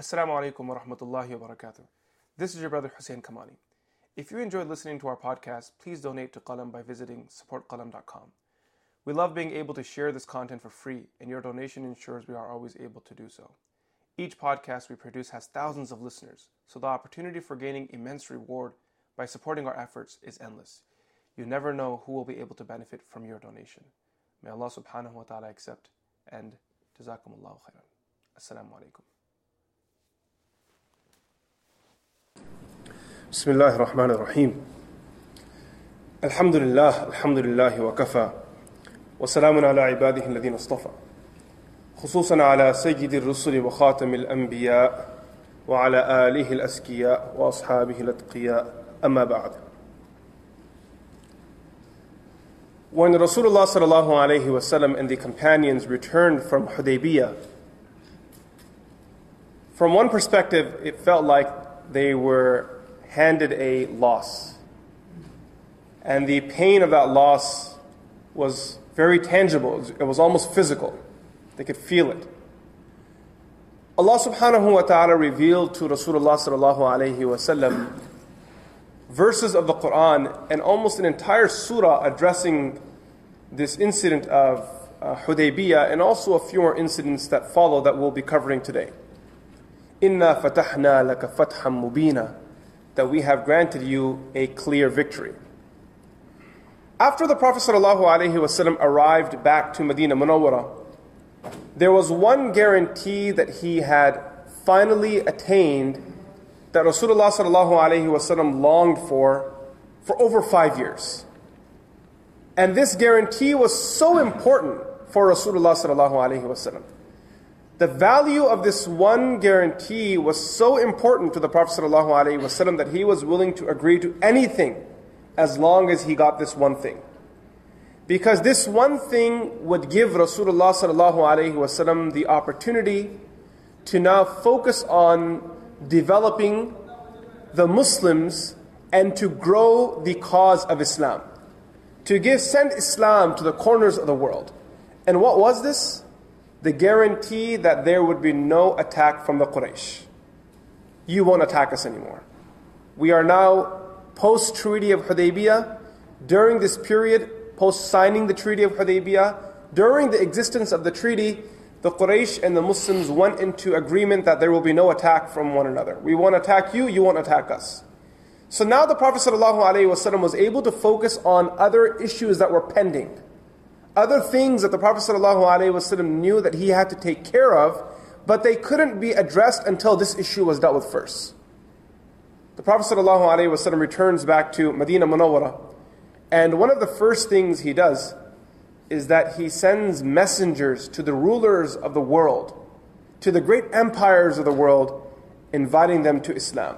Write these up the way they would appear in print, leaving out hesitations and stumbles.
Assalamu alaikum wa rahmatullahi wa barakatuh. This is your brother Hussein Kamani. If you enjoyed listening to our podcast, please donate to Qalam by visiting supportqalam.com. We love being able to share this content for free, and your donation ensures we are always able to do so. Each podcast we produce has thousands of listeners, so the opportunity for gaining immense reward by supporting our efforts is endless. You never know who will be able to benefit from your donation. May Allah subhanahu wa ta'ala accept, and jazakumullahu khairan. Assalamu alaikum. بسم الله الرحمن الرحيم الحمد لله وكفى وسلام على عباده الذين اصطفى خصوصا على سيد الرسل وخاتم الأنبياء وعلى آله الأزكياء وأصحابه الأتقياء أما بعد. When Rasulullah sallallahu alayhi wasallam and the companions returned from Hudaybiyah, from one perspective it felt like they were handed a loss. And the pain of that loss was very tangible. It was almost physical. They could feel it. Allah subhanahu wa ta'ala revealed to Rasulullah sallallahu alayhi wasallam verses of the Quran and almost an entire surah addressing this incident of Hudaybiyah and also a few more incidents that follow that we'll be covering today. Inna fatahna laka fatham mubina, that we have granted you a clear victory. After the Prophet ﷺ arrived back to Medina Munawwara, there was one guarantee that he had finally attained that Rasulullah ﷺ longed for over 5 years. And this guarantee was so important for Rasulullah ﷺ. The value of this one guarantee was so important to the Prophet ﷺ that he was willing to agree to anything as long as he got this one thing. Because this one thing would give Rasulullah ﷺ the opportunity to now focus on developing the Muslims and to grow the cause of Islam. To send Islam to the corners of the world. And what was this? The guarantee that there would be no attack from the Quraysh. You won't attack us anymore. We are now post-Treaty of Hudaybiyah. During this period, post-signing the Treaty of Hudaybiyah, during the existence of the treaty, the Quraysh and the Muslims went into agreement that there will be no attack from one another. We won't attack you, you won't attack us. So now the Prophet ﷺ was able to focus on other issues that were pending. Other things that the Prophet ﷺ knew that he had to take care of, but they couldn't be addressed until this issue was dealt with first. The Prophet ﷺ returns back to Medina Munawwara, and one of the first things he does is that he sends messengers to the rulers of the world, to the great empires of the world, inviting them to Islam.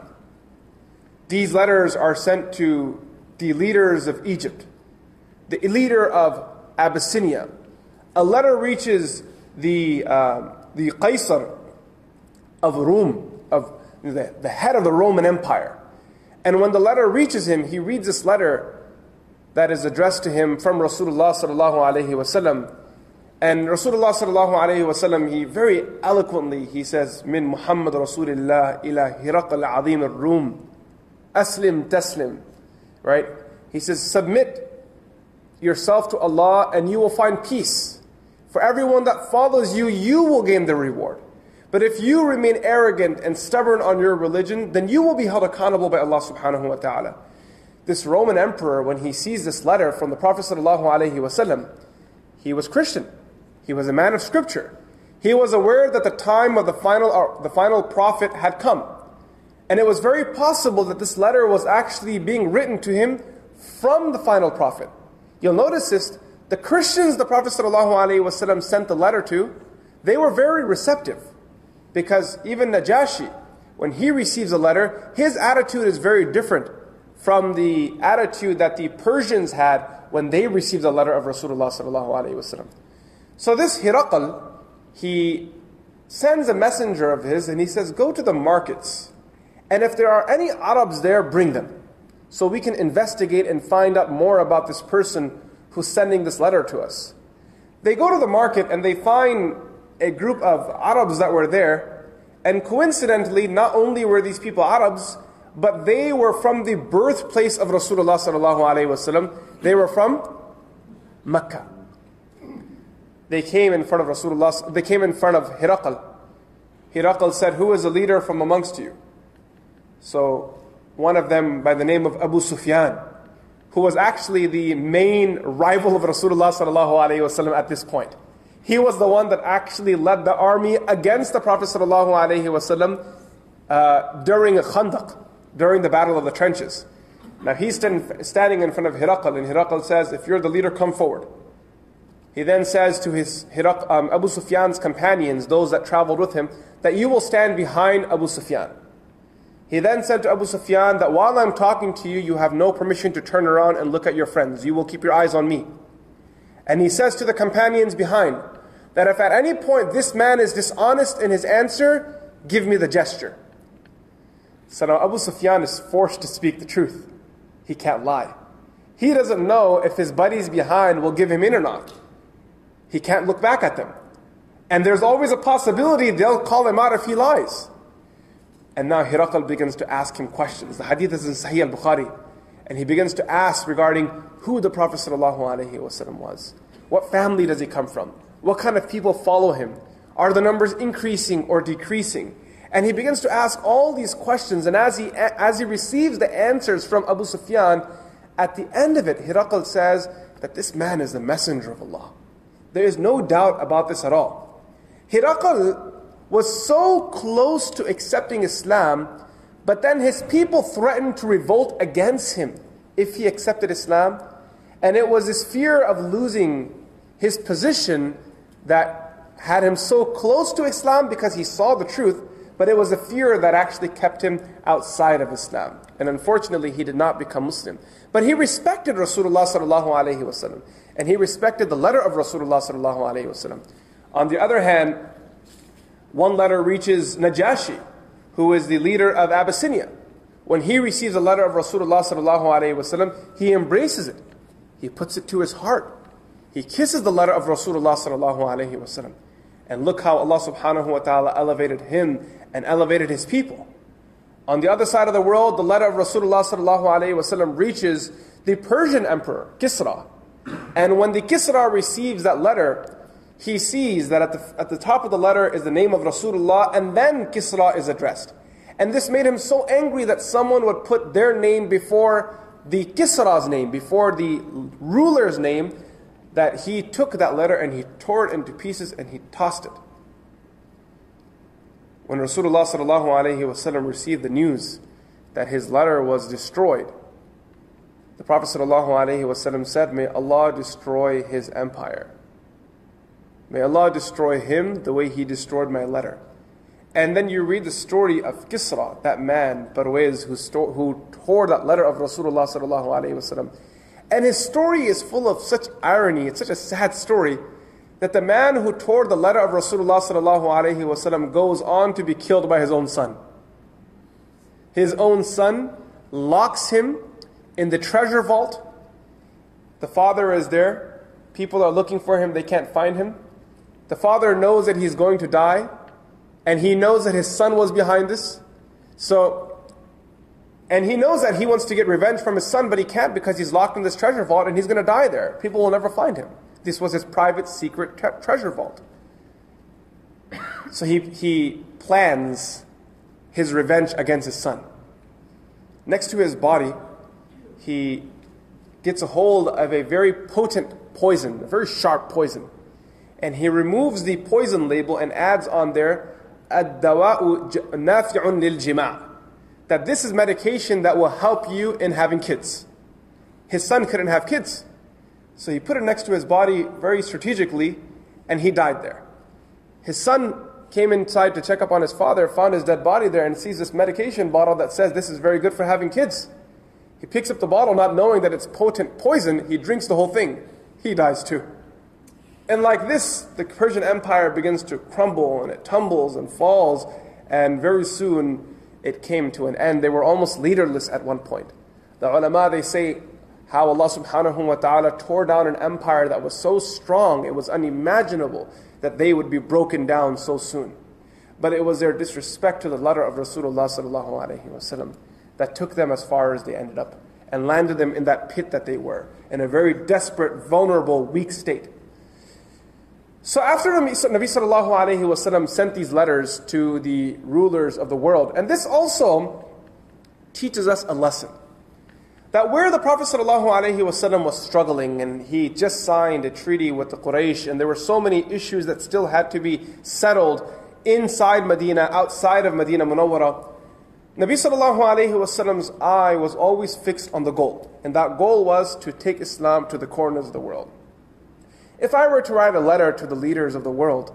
These letters are sent to the leaders of Egypt, the leader of Abyssinia. A letter reaches the Qaisar of Rome, of the head of the Roman Empire. And when the letter reaches him, he reads this letter that is addressed to him from Rasulullah sallallahu alaihi wasallam. And Rasulullah sallallahu alaihi wasallam, he very eloquently, he says, Min Muhammad Rasulillah ila Hiraqal Azim al-Rum, Aslim Taslim. Right? He says, submit yourself to Allah and you will find peace. For everyone that follows you, you will gain the reward. But if you remain arrogant and stubborn on your religion, then you will be held accountable by Allah subhanahu wa ta'ala. This Roman emperor, when he sees this letter from the Prophet sallallahu alaihi wasallam, he was Christian. He was a man of scripture. He was aware that the time of the final prophet had come. And it was very possible that this letter was actually being written to him from the final prophet. You'll notice this, the Christians the Prophet ﷺ sent the letter to, they were very receptive. Because even Najashi, when he receives a letter, his attitude is very different from the attitude that the Persians had when they received the letter of Rasulullah ﷺ. So this Hiraqal, he sends a messenger of his and he says, go to the markets. And if there are any Arabs there, bring them. So we can investigate and find out more about this person who's sending this letter to us. They go to the market and they find a group of Arabs that were there, And coincidentally, not only were these people Arabs, but they were from the birthplace of Rasulullah sallallahu alaihi wasallam. They were from Mecca. They came in front of Rasulullah. They came in front of Hiraqal. Hiraqal said, "Who is a leader from amongst you?" So one of them, by the name of Abu Sufyan, who was actually the main rival of Rasulullah sallallahu alaihi wasallam at this point. He was the one that actually led the army against the Prophet sallallahu alaihi wasallam during Khandaq, during the battle of the trenches. Now he's standing in front of Hiraqal, and Hiraqal says, "If you're the leader, come forward." He then says to his Abu Sufyan's companions, those that traveled with him, that you will stand behind Abu Sufyan. He then said to Abu Sufyan that while I'm talking to you, you have no permission to turn around and look at your friends. You will keep your eyes on me. And he says to the companions behind that if at any point this man is dishonest in his answer, give me the gesture. So now Abu Sufyan is forced to speak the truth. He can't lie. He doesn't know if his buddies behind will give him in or not. He can't look back at them. And there's always a possibility they'll call him out if he lies. And now Hiraqal begins to ask him questions. The hadith is in Sahih al-Bukhari. And he begins to ask regarding who the Prophet ﷺ was. What family does he come from? What kind of people follow him? Are the numbers increasing or decreasing? And he begins to ask all these questions. And as he receives the answers from Abu Sufyan, at the end of it, Hiraqal says that this man is the messenger of Allah. There is no doubt about this at all. Hiraqal was so close to accepting Islam, but then his people threatened to revolt against him if he accepted Islam. And it was this fear of losing his position that had him so close to Islam because he saw the truth, but it was a fear that actually kept him outside of Islam. And unfortunately, he did not become Muslim. But he respected Rasulullah sallallahu alaihi wasallam, and he respected the letter of Rasulullah sallallahu alaihi wasallam. On the other hand, one letter reaches Najashi, who is the leader of Abyssinia. When he receives a letter of Rasulullah sallallahu alaihi wasallam, he embraces it. He puts it to his heart. He kisses the letter of Rasulullah sallallahu alaihi wasallam. And look how Allah subhanahu wa ta'ala elevated him and elevated his people. On the other side of the world, the letter of Rasulullah sallallahu alaihi wasallam reaches the Persian emperor, Kisra. And when the Kisra receives that letter, he sees that at the top of the letter is the name of Rasulullah, and then Kisra is addressed. And this made him so angry that someone would put their name before the Kisra's name, before the ruler's name, that he took that letter and he tore it into pieces and he tossed it. When Rasulullah sallallahu alaihi wasallam received the news that his letter was destroyed, the Prophet sallallahu alaihi wasallam said, "May Allah destroy his empire. May Allah destroy him the way he destroyed my letter." And then you read the story of Kisra, that man, Parwez, who tore that letter of Rasulullah sallallahu alaihi wasallam. And his story is full of such irony. It's such a sad story that the man who tore the letter of Rasulullah sallallahu alaihi wasallam goes on to be killed by his own son. His own son locks him in the treasure vault. The father is there. People are looking for him. They can't find him. The father knows that he's going to die, and he knows that his son was behind this. And he knows that he wants to get revenge from his son, but he can't because he's locked in this treasure vault and he's going to die there. People will never find him. This was his private, secret treasure vault. So he plans his revenge against his son. Next to his body, he gets a hold of a very potent poison, a very sharp poison. And he removes the poison label and adds on there, "Ad-dawa'u nafi'un lil-jima'." That this is medication that will help you in having kids. His son couldn't have kids. So he put it next to his body very strategically, and he died there. His son came inside to check up on his father, found his dead body there, and sees this medication bottle that says this is very good for having kids. He picks up the bottle not knowing that it's potent poison. He drinks the whole thing. He dies too. And like this, the Persian Empire begins to crumble, and it tumbles and falls, and very soon it came to an end. They were almost leaderless at one point. The ulama, they say how Allah subhanahu wa ta'ala tore down an empire that was so strong, it was unimaginable that they would be broken down so soon. but it was their disrespect to the letter of Rasulullah sallallahu alaihi wasallam that took them as far as they ended up and landed them in that pit that they were, in a very desperate, vulnerable, weak state. So after Nabi sallallahu alaihi wasallam sent these letters to the rulers of the world, and this also teaches us a lesson. That where the Prophet ﷺ was struggling, and he just signed a treaty with the Quraysh, and there were so many issues that still had to be settled inside Medina, outside of Medina Munawwara, Nabi ﷺ's eye was always fixed on the goal. And that goal was to take Islam to the corners of the world. If I were to write a letter to the leaders of the world,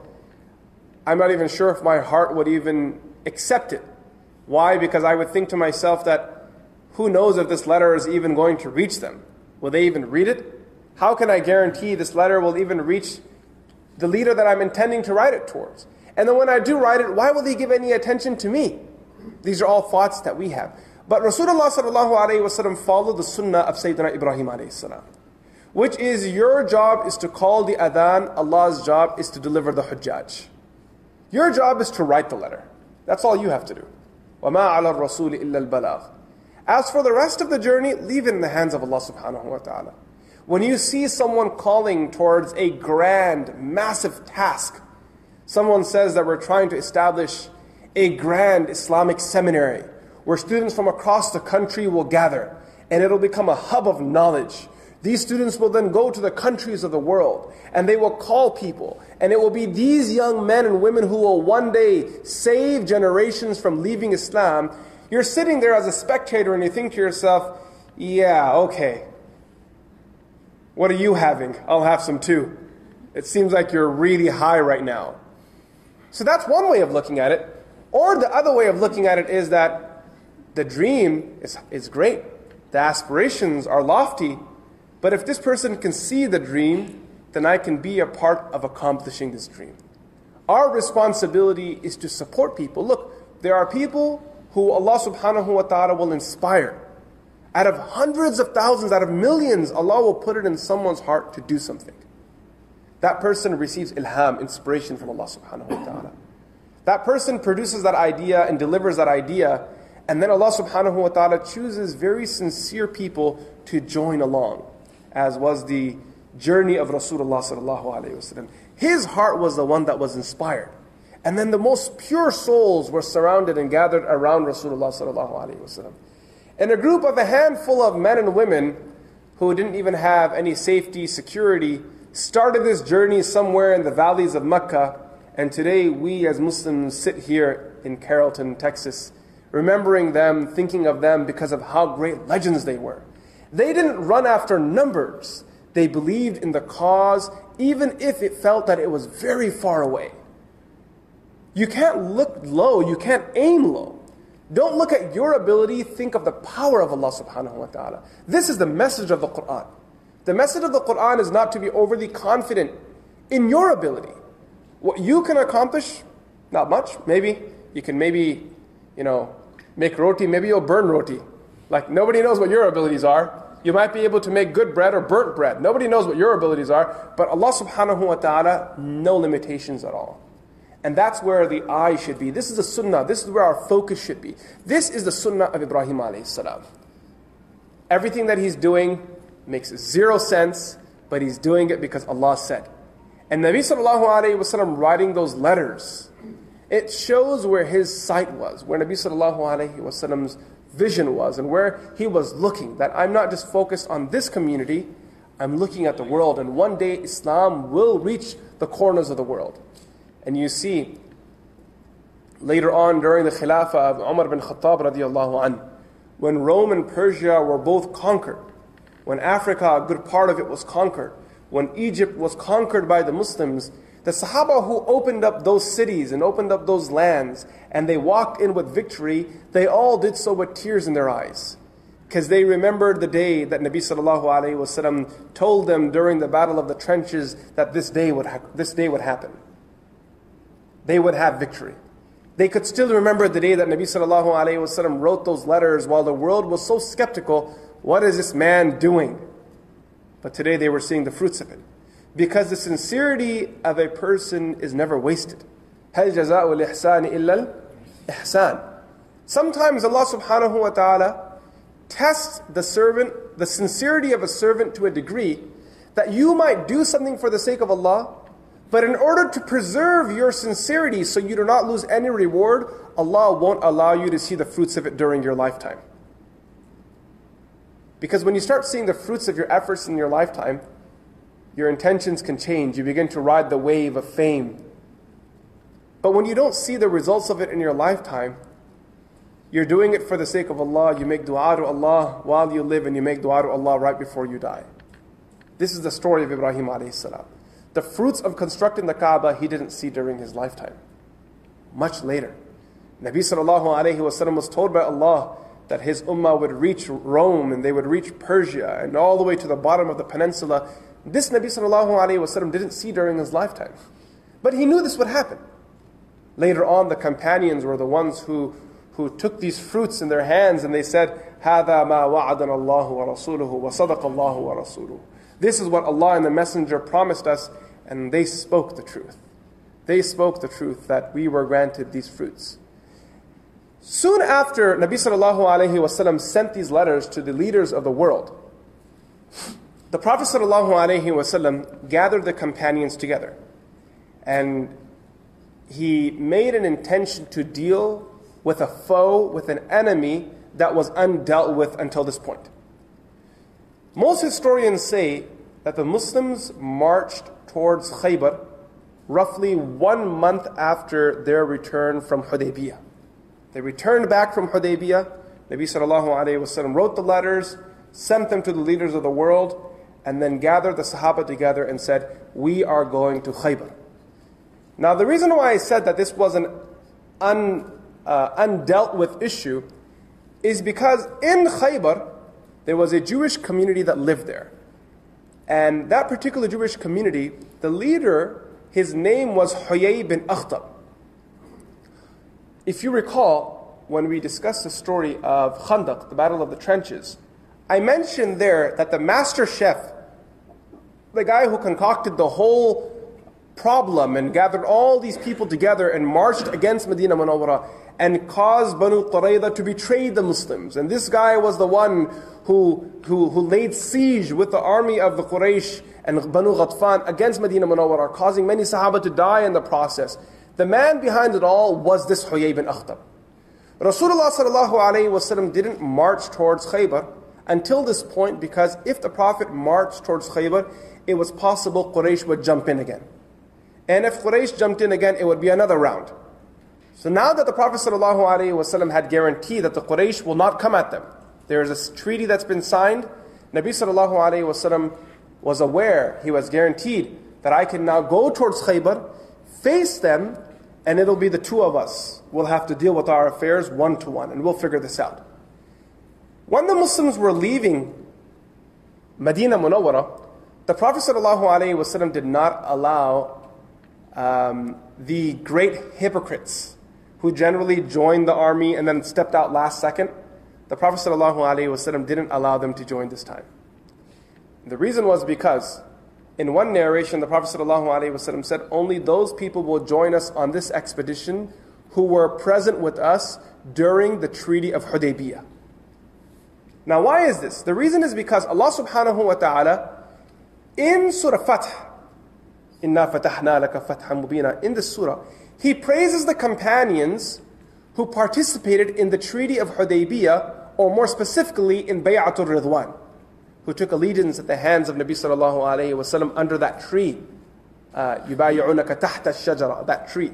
I'm not even sure if my heart would even accept it. Why? Because I would think to myself that who knows if this letter is even going to reach them? Will they even read it? How can I guarantee this letter will even reach the leader that I'm intending to write it towards? And then when I do write it, why will he give any attention to me? These are all thoughts that we have. But Rasulullah ﷺ followed the sunnah of Sayyidina Ibrahim ﷺ, which is your job is to call the adhan, Allah's job is to deliver the hujjaj. Your job is to write the letter. That's all you have to do. وَمَا عَلَى الرَّسُولِ إِلَّا الْبَلَاغِ. As for the rest of the journey, leave it in the hands of Allah subhanahu wa ta'ala. When you see someone calling towards a grand, massive task, someone says that we're trying to establish a grand Islamic seminary where students from across the country will gather and it'll become a hub of knowledge. These students will then go to the countries of the world and they will call people, and it will be these young men and women who will one day save generations from leaving Islam. You're sitting there as a spectator and you think to yourself, yeah, okay. What are you having? I'll have some too. It seems like you're really high right now. So that's one way of looking at it. Or the other way of looking at it is that the dream is great. The aspirations are lofty. But if this person can see the dream, then I can be a part of accomplishing this dream. Our responsibility is to support people. Look, there are people who Allah subhanahu wa ta'ala will inspire. Out of hundreds of thousands, out of millions, Allah will put it in someone's heart to do something. That person receives ilham, inspiration from Allah subhanahu wa ta'ala. That person produces that idea and delivers that idea, and then Allah subhanahu wa ta'ala chooses very sincere people to join along, as was the journey of Rasulullah sallallahu alayhi wasallam. His heart was the one that was inspired. And then the most pure souls were surrounded and gathered around Rasulullah sallallahu alaihi wasallam. And a group of a handful of men and women who didn't even have any safety, security, started this journey somewhere in the valleys of Mecca. And today we as Muslims sit here in Carrollton, Texas, remembering them, thinking of them because of how great legends they were. They didn't run after numbers. They believed in the cause, even if it felt that it was very far away. You can't look low, you can't aim low. Don't look at your ability, think of the power of Allah subhanahu wa ta'ala. This is the message of the Qur'an. The message of the Qur'an is not to be overly confident in your ability. What you can accomplish, not much. Maybe you can make roti, maybe you'll burn roti. Like nobody knows what your abilities are. You might be able to make good bread or burnt bread. Nobody knows what your abilities are. But Allah subhanahu wa ta'ala, no limitations at all. And that's where the eye should be. This is the sunnah. This is where our focus should be. This is the sunnah of Ibrahim alayhi salam. Everything that he's doing makes zero sense, but he's doing it because Allah said. And Nabi sallallahu alayhi wasallam writing those letters, it shows where his sight was, where Nabi sallallahu alayhi wasallam's vision was, and where he was looking. That I'm not just focused on this community, I'm looking at the world. And one day Islam will reach the corners of the world. And you see, later on during the Khilafah of Umar bin Khattab radiallahu anh, when Rome and Persia were both conquered, when Africa, a good part of it was conquered, when Egypt was conquered by the Muslims, the Sahaba who opened up those cities and opened up those lands, and they walked in with victory, they all did so with tears in their eyes. Because they remembered the day that Nabi sallallahu alayhi wasallam told them during the Battle of the Trenches that this day would happen. They would have victory. They could still remember the day that Nabi sallallahu alayhi wasallam wrote those letters while the world was so skeptical. What is this man doing? But today they were seeing the fruits of it. Because the sincerity of a person is never wasted. هل جزاء الإحسان إلا الإحسان. Sometimes Allah subhanahu wa ta'ala tests the servant, the sincerity of a servant to a degree that you might do something for the sake of Allah, but in order to preserve your sincerity so you do not lose any reward, Allah won't allow you to see the fruits of it during your lifetime. Because when you start seeing the fruits of your efforts in your lifetime, your intentions can change. You begin to ride the wave of fame. But when you don't see the results of it in your lifetime, you're doing it for the sake of Allah. You make dua to Allah while you live, and you make dua to Allah right before you die. This is the story of Ibrahim alayhi salam. The fruits of constructing the Kaaba he didn't see during his lifetime. Much later. Nabi sallallahu alayhi wasallam was told by Allah that his ummah would reach Rome and they would reach Persia and all the way to the bottom of the peninsula. This Nabi sallallahu alayhi wasallam didn't see during his lifetime. But he knew this would happen. Later on, the companions were the ones who took these fruits in their hands and they said, هَذَا مَا وَعَدَنَ اللَّهُ وَرَسُولُهُ وَصَدَقَ اللَّهُ وَرَسُولُهُ. This is what Allah and the Messenger promised us, and they spoke the truth. They spoke the truth that we were granted these fruits. Soon after Nabi sallallahu alayhi wasallam sent these letters to the leaders of the world, the Prophet sallallahu alayhi wasallam gathered the companions together, and he made an intention to deal with a foe, with an enemy that was undealt with until this point. Most historians say that the Muslims marched towards Khaybar roughly 1 month after their return from Hudaybiyah. They returned back from Hudaybiyah. Nabi sallallahu alayhi wasallam wrote the letters, sent them to the leaders of the world, and then gathered the Sahaba together and said, we are going to Khaybar. Now the reason why I said that this was an undealt with issue is because in Khaybar, there was a Jewish community that lived there. And that particular Jewish community, the leader, his name was Huyay bin Akhtab. If you recall, when we discussed the story of Khandaq, the Battle of the Trenches, I mentioned there that the master chef, the guy who concocted the whole problem and gathered all these people together and marched against Medina Munawwara and caused Banu Qurayza to betray the Muslims. And this guy was the one who laid siege with the army of the Quraysh and Banu Ghatfan against Medina Munawwara, causing many Sahaba to die in the process. The man behind it all was this Huyay bin Akhtab. Rasulullah sallallahu alayhi wasallam didn't march towards Khaybar until this point, because if the Prophet marched towards Khaybar, it was possible Quraysh would jump in again. And if Quraysh jumped in again, it would be another round. So now that the Prophet ﷺ had guaranteed that the Quraysh will not come at them, there is a treaty that's been signed. Nabi ﷺ was aware, he was guaranteed that I can now go towards Khaybar, face them, and it'll be the two of us. We'll have to deal with our affairs one-to-one, and we'll figure this out. When the Muslims were leaving Medina Munawwara, the Prophet ﷺ did not allow the great hypocrites who generally joined the army and then stepped out last second. The Prophet ﷺ didn't allow them to join this time. The reason was because in one narration the Prophet ﷺ said, only those people will join us on this expedition who were present with us during the Treaty of Hudaybiyah. Now why is this? The reason is because Allah subhanahu wa ta'ala in Surah Fath, إِنَّا فَتَحْنَا لَكَ فَتْحًا مُبِينًا, in this surah, He praises the companions who participated in the Treaty of Hudaybiyah, or more specifically in Bay'atul Ridwan, who took allegiance at the hands of Nabi sallallahu alayhi wa sallam under that tree. يُبَايِعُونَكَ تَحْتَ الشَّجَرَةِ, that tree.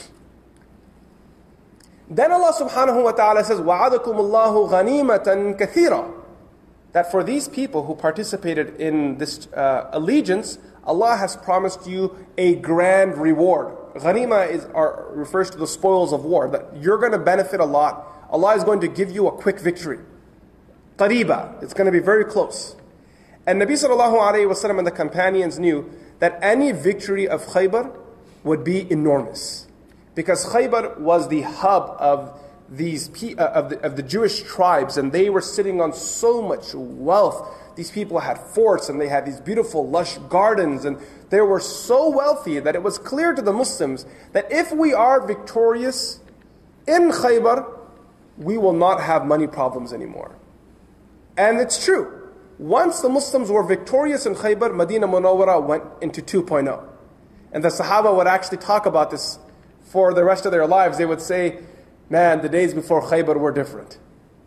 Then Allah subhanahu wa ta'ala says, وَعَدَكُمُ اللَّهُ غَنِيمَةً كَثِيرًا, that for these people who participated in this allegiance, Allah has promised you a grand reward. Ghanima refers to the spoils of war, that you're going to benefit a lot. Allah is going to give you a quick victory. Qariba, it's going to be very close. And Nabi sallallahu alayhi wa sallam and the companions knew that any victory of Khaybar would be enormous. Because Khaybar was the hub of the Jewish tribes, and they were sitting on so much wealth. These people had forts and they had these beautiful lush gardens, and they were so wealthy that it was clear to the Muslims that if we are victorious in Khaybar, we will not have money problems anymore. And it's true. Once the Muslims were victorious in Khaybar, Medina Munawwara went into 2.0. And the Sahaba would actually talk about this for the rest of their lives. They would say, man, the days before Khaybar were different.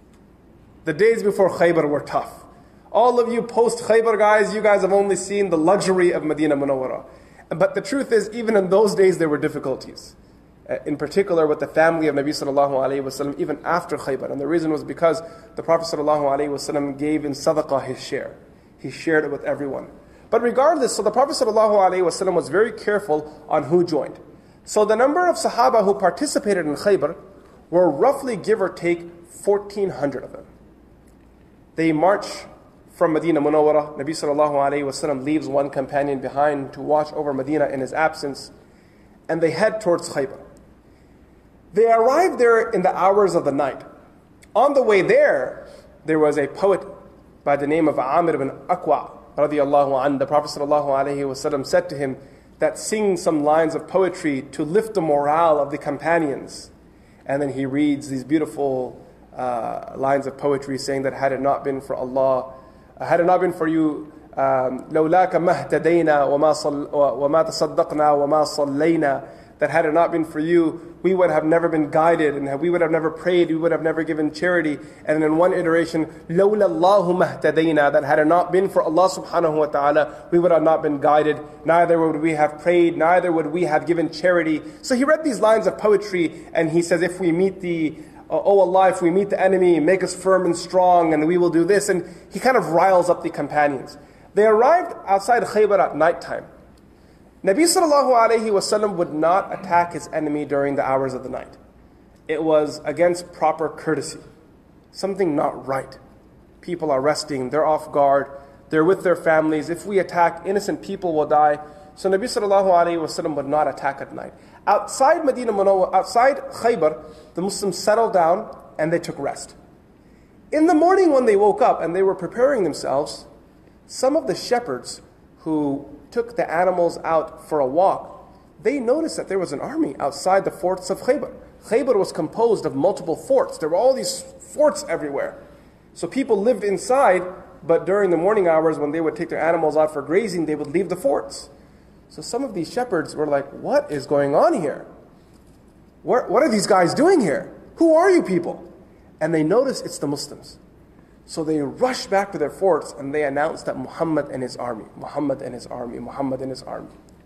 The days before Khaybar were tough. All of you post-Khaybar guys, you guys have only seen the luxury of Medina Munawwara. But the truth is, even in those days, there were difficulties. In particular with the family of Nabi sallallahu alayhi wasallam, even after Khaybar. And the reason was because the Prophet sallallahu alayhi wasallam gave in sadaqah his share. He shared it with everyone. But regardless, so the Prophet sallallahu alayhi wasallam was very careful on who joined. So the number of Sahaba who participated in Khaybar were roughly, give or take, 1,400 of them. They march from Medina Munawwara. Nabi sallallahu alayhi wasallam leaves one companion behind to watch over Medina in his absence, and they head towards Khaybar. They arrived there in the hours of the night. On the way there was a poet by the name of Amir ibn Aqwa radiyallahu anhu. The Prophet sallallahu alayhi wasallam said to him that sing some lines of poetry to lift the morale of the companions. And then he reads these beautiful lines of poetry saying that had it not been for Allah, had it not been for you, لولاك ما اهتدينا وما تصدقنا وما صلينا, that had it not been for you, we would have never been guided, and we would have never prayed, we would have never given charity. And in one iteration, لولا الله ما اهتدينا, that had it not been for Allah subhanahu wa ta'ala, we would have not been guided, neither would we have prayed, neither would we have given charity. So he read these lines of poetry, and he says, if we meet oh Allah, if we meet the enemy, make us firm and strong, and we will do this. And he kind of riles up the companions. They arrived outside Khaybar at nighttime. Nabi sallallahu alayhi wasallam would not attack his enemy during the hours of the night. It was against proper courtesy. Something not right. People are resting, they're off guard, they're with their families. If we attack, innocent people will die. So Nabi sallallahu alayhi wasallam would not attack at night. Outside Medina Munawwara, outside Khaybar, the Muslims settled down and they took rest. In the morning when they woke up and they were preparing themselves, some of the shepherds who took the animals out for a walk, they noticed that there was an army outside the forts of Khaybar. Khaybar was composed of multiple forts. There were all these forts everywhere. So people lived inside, but during the morning hours when they would take their animals out for grazing, they would leave the forts. So some of these shepherds were like, what is going on here? What are these guys doing here? Who are you people? And they noticed it's the Muslims. So they rushed back to their forts and they announced that Muhammad and his army, Muhammad and his army, Muhammad and his army.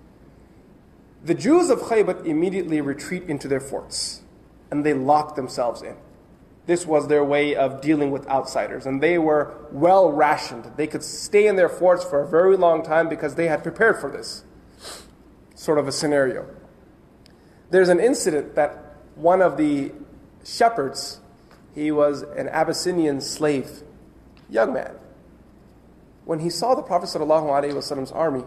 The Jews of Khaybar immediately retreat into their forts and they lock themselves in. This was their way of dealing with outsiders, and they were well rationed. They could stay in their forts for a very long time because they had prepared for this sort of a scenario. There's an incident that one of the shepherds, he was an Abyssinian slave, young man. When he saw the Prophet ﷺ's army,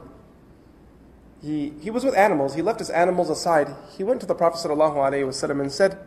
he was with animals. He left his animals aside. He went to the Prophet ﷺ and said,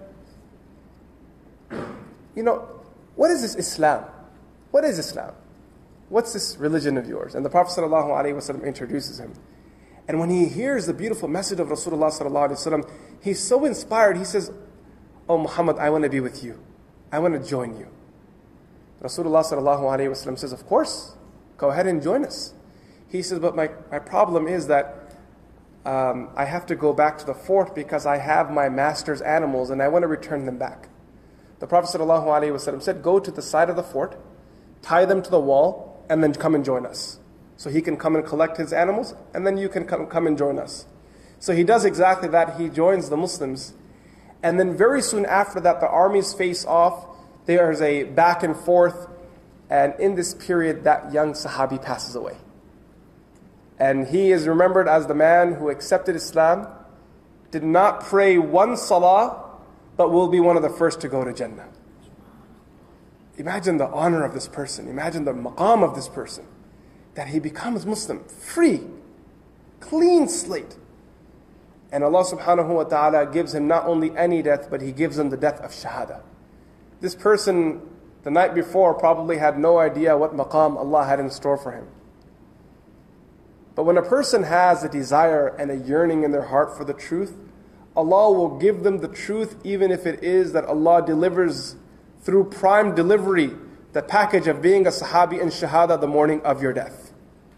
you know, what is this Islam? What is Islam? What's this religion of yours? And the Prophet ﷺ introduces him. And when he hears the beautiful message of Rasulullah ﷺ, he's so inspired. He says, oh Muhammad, I want to be with you. I want to join you. Rasulullah ﷺ says, of course, go ahead and join us. He says, but my problem is that I have to go back to the fort because I have my master's animals and I want to return them back. The Prophet ﷺ said, go to the side of the fort, tie them to the wall, and then come and join us. So he can come and collect his animals, and then you can come and join us. So he does exactly that. He joins the Muslims. And then very soon after that, the armies face off. There is a back and forth. And in this period, that young Sahabi passes away. And he is remembered as the man who accepted Islam, did not pray one salah, but will be one of the first to go to Jannah. Imagine the honor of this person. Imagine the maqam of this person. That he becomes Muslim, free, clean slate. And Allah subhanahu wa ta'ala gives him not only any death, but he gives him the death of shahada. This person the night before probably had no idea what maqam Allah had in store for him. But when a person has a desire and a yearning in their heart for the truth, Allah will give them the truth, even if it is that Allah delivers through prime delivery the package of being a sahabi in shahada the morning of your death.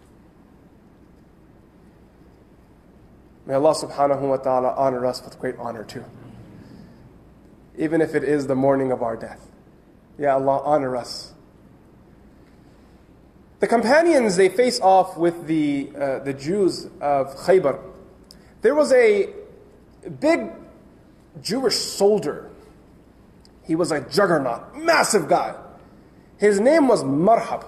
May Allah subhanahu wa ta'ala honor us with great honor too, even if it is the morning of our death. Ya Allah, honor us. The companions, they face off with the Jews of Khaybar. There was a big Jewish soldier. He was a juggernaut, massive guy. His name was Marhab.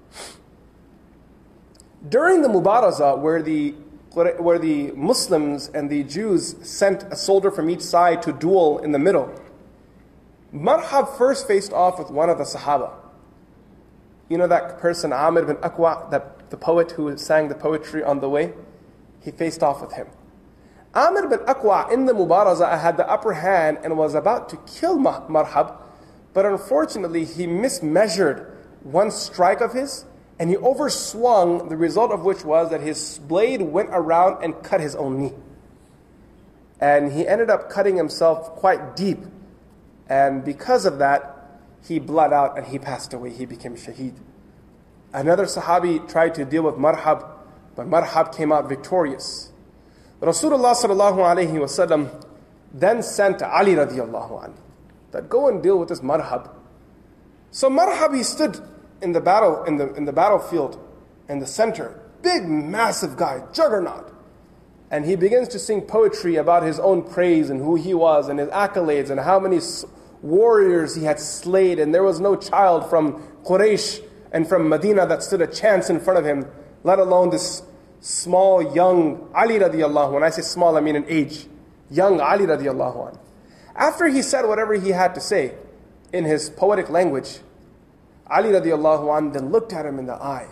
During the Mubaraza, where the Muslims and the Jews sent a soldier from each side to duel in the middle, Marhab first faced off with one of the Sahaba. You know that person, Amir bin Aqwa, the poet who sang the poetry on the way? He faced off with him. Amir bin Aqwa in the Mubaraza had the upper hand and was about to kill Marhab, but unfortunately he mismeasured one strike of his and he overswung, the result of which was that his blade went around and cut his own knee. And he ended up cutting himself quite deep. And because of that, he bled out and he passed away. He became shaheed. Another sahabi tried to deal with Marhab, but Marhab came out victorious. Rasulullah sallallahu alayhi wa sallam then sent Ali radiallahu anhu that go and deal with this Marhab. So Marhab, he stood in the battlefield in the center, big massive guy, juggernaut, and he begins to sing poetry about his own praise and who he was and his accolades and how many warriors he had slayed, and there was no child from Quraysh and from Medina that stood a chance in front of him, let alone this small, young Ali radiallahu anhu. When I say small, I mean in age. Young Ali radiallahu anhu. After he said whatever he had to say in his poetic language, Ali radiallahu anhu then looked at him in the eye.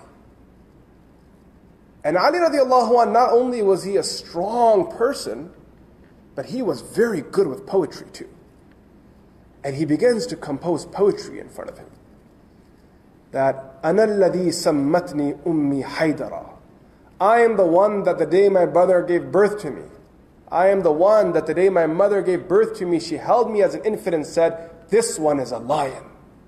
And Ali radiallahu anhu, not only was he a strong person, but he was very good with poetry too. And he begins to compose poetry in front of him. That, أَنَا الَّذِي سَمَّتْنِي أُمِّي حَيْدَرًا, I am the one that the day my brother gave birth to me. I am the one that the day my mother gave birth to me, she held me as an infant and said, this one is a lion.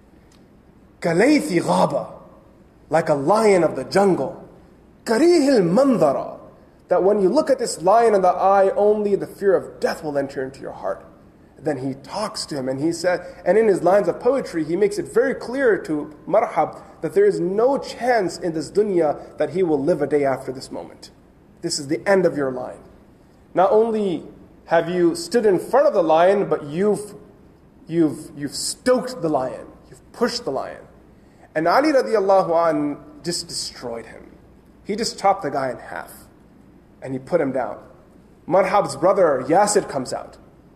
كَلَيْثِ غَابَ, like a lion of the jungle. كَرِيهِ الْمَنْظَرَ, that when you look at this lion in the eye, only the fear of death will enter into your heart. Then he talks to him and he said, and in his lines of poetry, he makes it very clear to Marhab that there is no chance in this dunya that he will live a day after this moment. This is the end of your line. Not only have you stood in front of the lion, but you've stoked the lion. You've pushed the lion. And Ali radiallahu an just destroyed him. He just chopped the guy in half and he put him down. Marhab's brother Yasir comes out.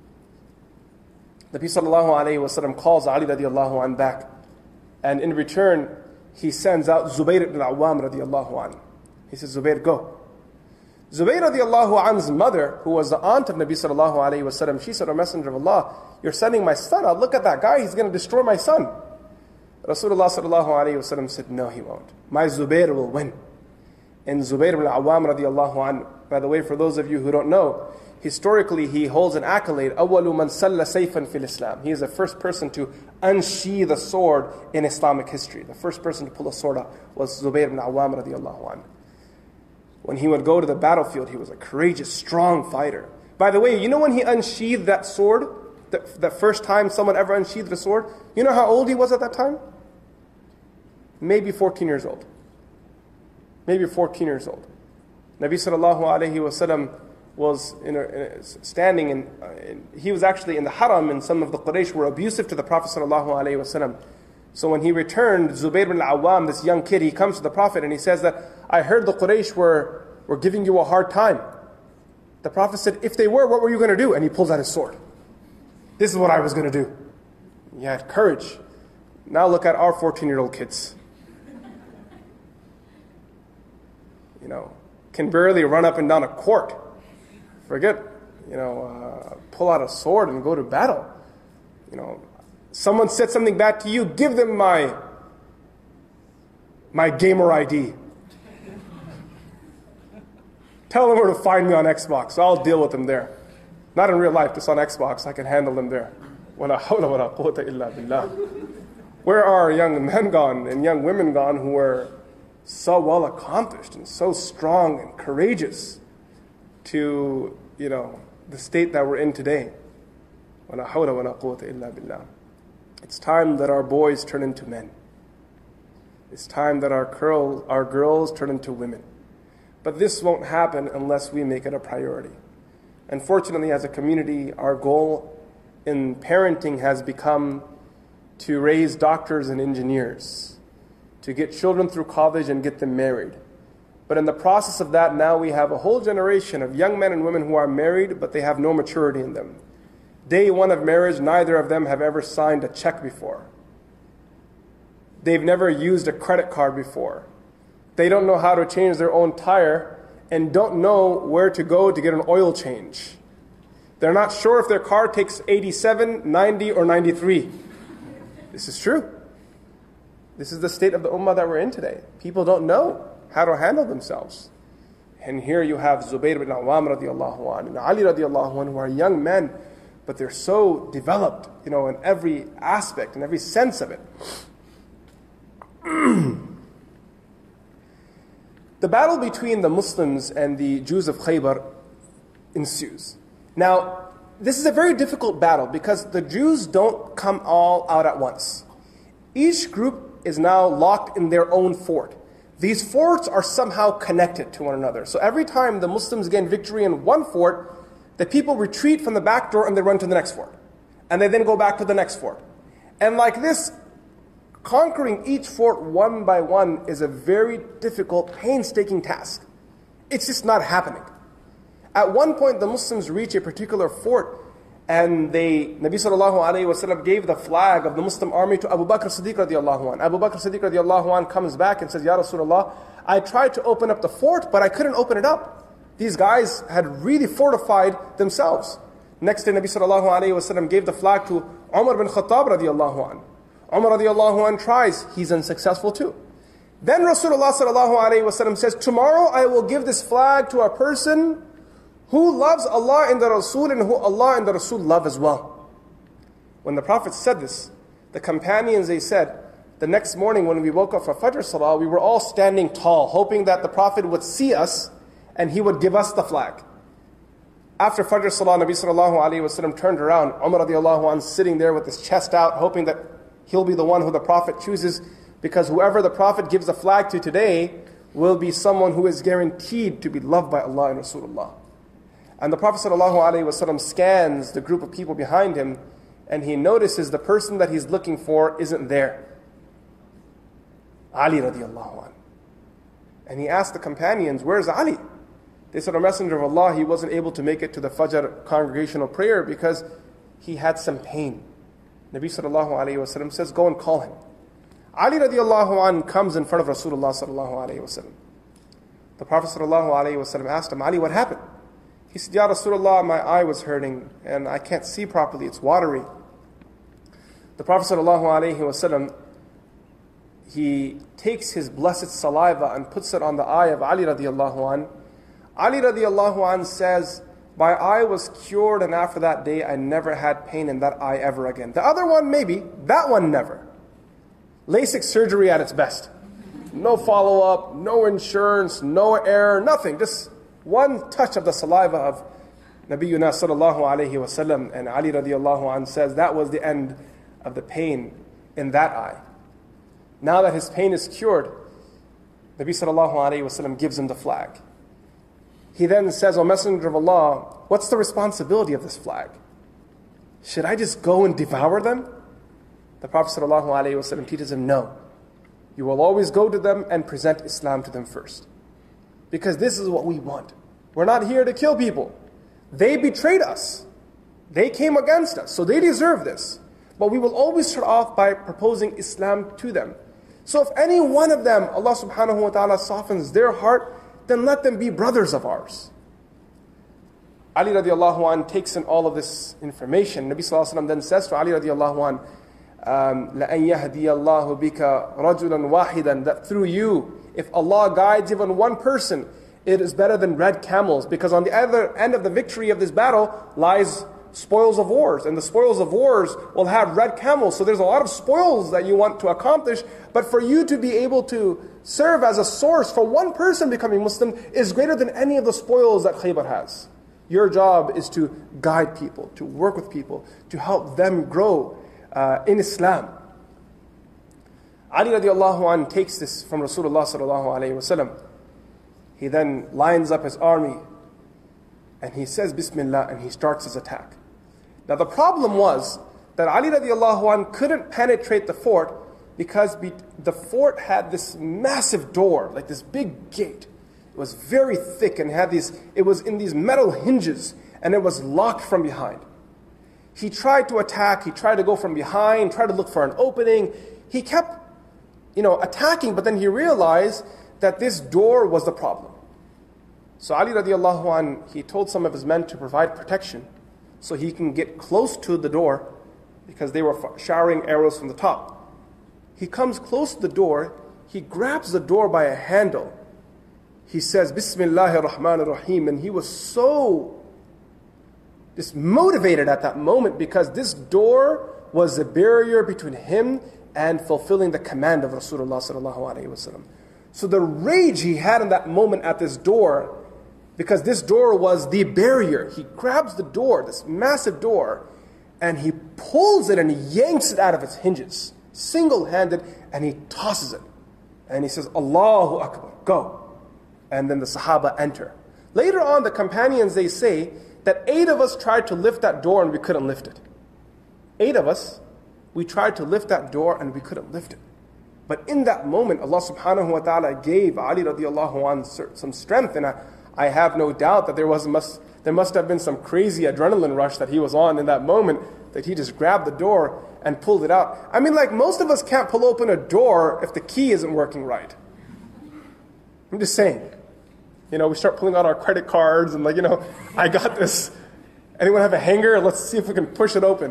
The Prophet ﷺ calls Ali radiallahu an back, and in return he sends out Zubayr ibn al-Awwam radiallahu an. He says, Zubayr, go. Zubayr radiallahu an's mother, who was the aunt of Nabi sallallahu alayhi wa sallam, she said, O Messenger of Allah, you're sending my son out. Look at that guy, he's going to destroy my son. Rasulullah sallallahu alayhi wa sallam said, no, he won't. My Zubayr will win. And Zubayr ibn al-Awwam radiallahu an, by the way, for those of you who don't know, historically, he holds an accolade. أَوَّلُ مَنْ سَلَّ سَيْفًا فِي الْإِسْلَامِ. He is the first person to unsheathe the sword in Islamic history. The first person to pull a sword out was Zubayr ibn Awwam radiallahu anhu. When he would go to the battlefield, he was a courageous, strong fighter. By the way, you know when he unsheathed that sword, the first time someone ever unsheathed a sword, you know how old he was at that time? Maybe 14 years old. Maybe 14 years old. Nabi sallallahu alayhi wa sallam was standing in, he was actually in the haram, and some of the Quraysh were abusive to the Prophet sallallahu alaihi wasallam. So when he returned, Zubayr ibn al-Awwam, this young kid, he comes to the Prophet and he says that, I heard the Quraysh were giving you a hard time. The Prophet said, if they were, what were you going to do? And he pulls out his sword. This is what I was going to do. He had courage. Now look at our 14-year-old kids. You know, can barely run up and down a court. Forget, pull out a sword and go to battle. Someone said something bad to you, give them my gamer ID. Tell them where to find me on Xbox. I'll deal with them there. Not in real life, just on Xbox. I can handle them there. وَلَا حَوْلَ وَلَا قُوَّةَ إِلَّا بِاللَّهِ. Where are young men gone and young women gone who are so well accomplished and so strong and courageous to, the state that we're in today? وَلَا حَوْلَ وَلَا قُوَّةَ إِلَّا بِاللَّهِ. It's time that our boys turn into men. It's time that our girls turn into women. But this won't happen unless we make it a priority. Unfortunately, as a community, our goal in parenting has become to raise doctors and engineers, to get children through college and get them married. But in the process of that, now we have a whole generation of young men and women who are married, but they have no maturity in them. Day one of marriage, neither of them have ever signed a check before. They've never used a credit card before. They don't know how to change their own tire and don't know where to go to get an oil change. They're not sure if their car takes 87, 90, or 93. This is true. This is the state of the ummah that we're in today. People don't know how to handle themselves. And here you have Zubayr bin Awam radiallahu anh and Ali radiallahu anh, who are young men, but they're so developed, in every aspect, in every sense of it. The battle between the Muslims and the Jews of Khaybar ensues. Now, this is a very difficult battle because the Jews don't come all out at once. Each group is now locked in their own fort. These forts are somehow connected to one another. So every time the Muslims gain victory in one fort, the people retreat from the back door and they run to the next fort. And they then go back to the next fort. And like this, conquering each fort one by one is a very difficult, painstaking task. It's just not happening. At one point, the Muslims reach a particular fort, and Nabi sallallahu alayhi wasallam gave the flag of the Muslim army to Abu Bakr Siddiq radiallahu anh. Abu Bakr Siddiq radiallahu anh comes back and says, Ya Rasulullah, I tried to open up the fort, but I couldn't open it up. These guys had really fortified themselves. Next day, Nabi sallallahu alayhi wasallam gave the flag to Umar bin Khattab radiallahu anh. Umar radiallahu anh tries, he's unsuccessful too. Then Rasulullah sallallahu alayhi wasallam says, tomorrow I will give this flag to a person who loves Allah and the Rasul and who Allah and the Rasul love as well. When the Prophet said this, the companions, they said, the next morning when we woke up for Fajr Salah, we were all standing tall, hoping that the Prophet would see us and he would give us the flag. After Fajr Salah, Nabi sallallahu alayhi wasallam turned around, Umar radiallahu anh sitting there with his chest out, hoping that he'll be the one who the Prophet chooses, because whoever the Prophet gives the flag to today will be someone who is guaranteed to be loved by Allah and Rasulullah. And the Prophet ﷺ scans the group of people behind him, and he notices the person that he's looking for isn't there. Ali radiallahu anh. And he asked the companions, where's Ali? They said, O Messenger of Allah, he wasn't able to make it to the Fajr congregational prayer because he had some pain. Nabi ﷺ says, go and call him. Ali radiallahu anh comes in front of Rasulullah ﷺ. The Prophet ﷺ asked him, Ali, what happened? He said, Ya Rasulullah, my eye was hurting and I can't see properly, it's watery. The Prophet ﷺ, he takes his blessed saliva and puts it on the eye of Ali radiallahu anh. Ali radiallahu anh says, my eye was cured and after that day I never had pain in that eye ever again. The other one maybe, that one never. LASIK surgery at its best. No follow-up, no insurance, no error, nothing. Just one touch of the saliva of Nabiyuna sallallahu alayhi wasallam, and Ali radiallahu anh says that was the end of the pain in that eye. Now that his pain is cured, Nabi sallallahu alayhi wasallam gives him the flag. He then says, O Messenger of Allah, what's the responsibility of this flag? Should I just go and devour them? The Prophet sallallahu alayhi wasallam teaches him, no. You will always go to them and present Islam to them first. Because this is what we want. We're not here to kill people. They betrayed us. They came against us. So they deserve this. But we will always start off by proposing Islam to them. So if any one of them, Allah subhanahu wa ta'ala softens their heart, then let them be brothers of ours. Ali radiallahu anh takes in all of this information. Nabi sallallahu alayhi wa sallam then says to Ali radiallahu anh, لَأَنْ يَهْدِيَ اللَّهُ بِكَ رَجُلًا وَاحِدًا, that through you, if Allah guides even one person, it is better than red camels, because on the other end of the victory of this battle lies spoils of wars, and the spoils of wars will have red camels. So there's a lot of spoils that you want to accomplish, but for you to be able to serve as a source for one person becoming Muslim is greater than any of the spoils that Khaybar has. Your job is to guide people, to work with people, to help them grow in Islam. Ali radiallahu anhu takes this from Rasulullah sallallahu alayhi wasallam. He then lines up his army and he says Bismillah and he starts his attack. Now the problem was that Ali radiallahu anhu couldn't penetrate the fort because the fort had this massive door, like this big gate. It was very thick and it was in these metal hinges and it was locked from behind. He tried to attack, he tried to go from behind, tried to look for an opening. He kept, attacking, but then he realized that this door was the problem. So Ali radiallahu anhu, he told some of his men to provide protection so he can get close to the door because they were showering arrows from the top. He comes close to the door, he grabs the door by a handle. He says, Bismillahir Rahmanir Rahim, and he was so just motivated at that moment because this door was a barrier between him and fulfilling the command of Rasulullah sallallahu alaihi wasallam. So the rage he had in that moment at this door, because this door was the barrier, he grabs the door, this massive door, and he pulls it and he yanks it out of its hinges, single-handed, and he tosses it. And he says, Allahu Akbar, go. And then the Sahaba enter. Later on, the companions, they say that 8 of us tried to lift that door and we couldn't lift it. 8 of us, we tried to lift that door and we couldn't lift it. But in that moment, Allah subhanahu wa ta'ala gave Ali radiallahu anhu some strength, and I have no doubt that there must have been some crazy adrenaline rush that he was on in that moment, that he just grabbed the door and pulled it out. I mean, like most of us can't pull open a door if the key isn't working right. I'm just saying. We start pulling out our credit cards and I got this. Anyone have a hanger? Let's see if we can push it open.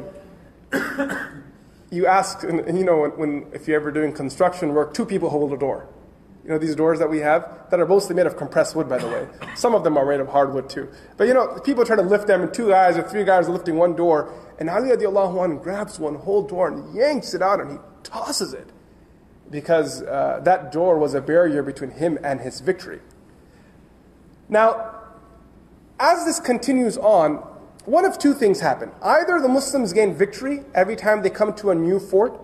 You ask, and if you're ever doing construction work, 2 people hold a door. These doors that we have that are mostly made of compressed wood, by the way. Some of them are made of hardwood too. But people try to lift them, and 2 guys or 3 guys are lifting one door, and Ali radiallahu anhu grabs one whole door and yanks it out and he tosses it because that door was a barrier between him and his victory. Now, as this continues on, one of 2 things happen. Either the Muslims gain victory every time they come to a new fort,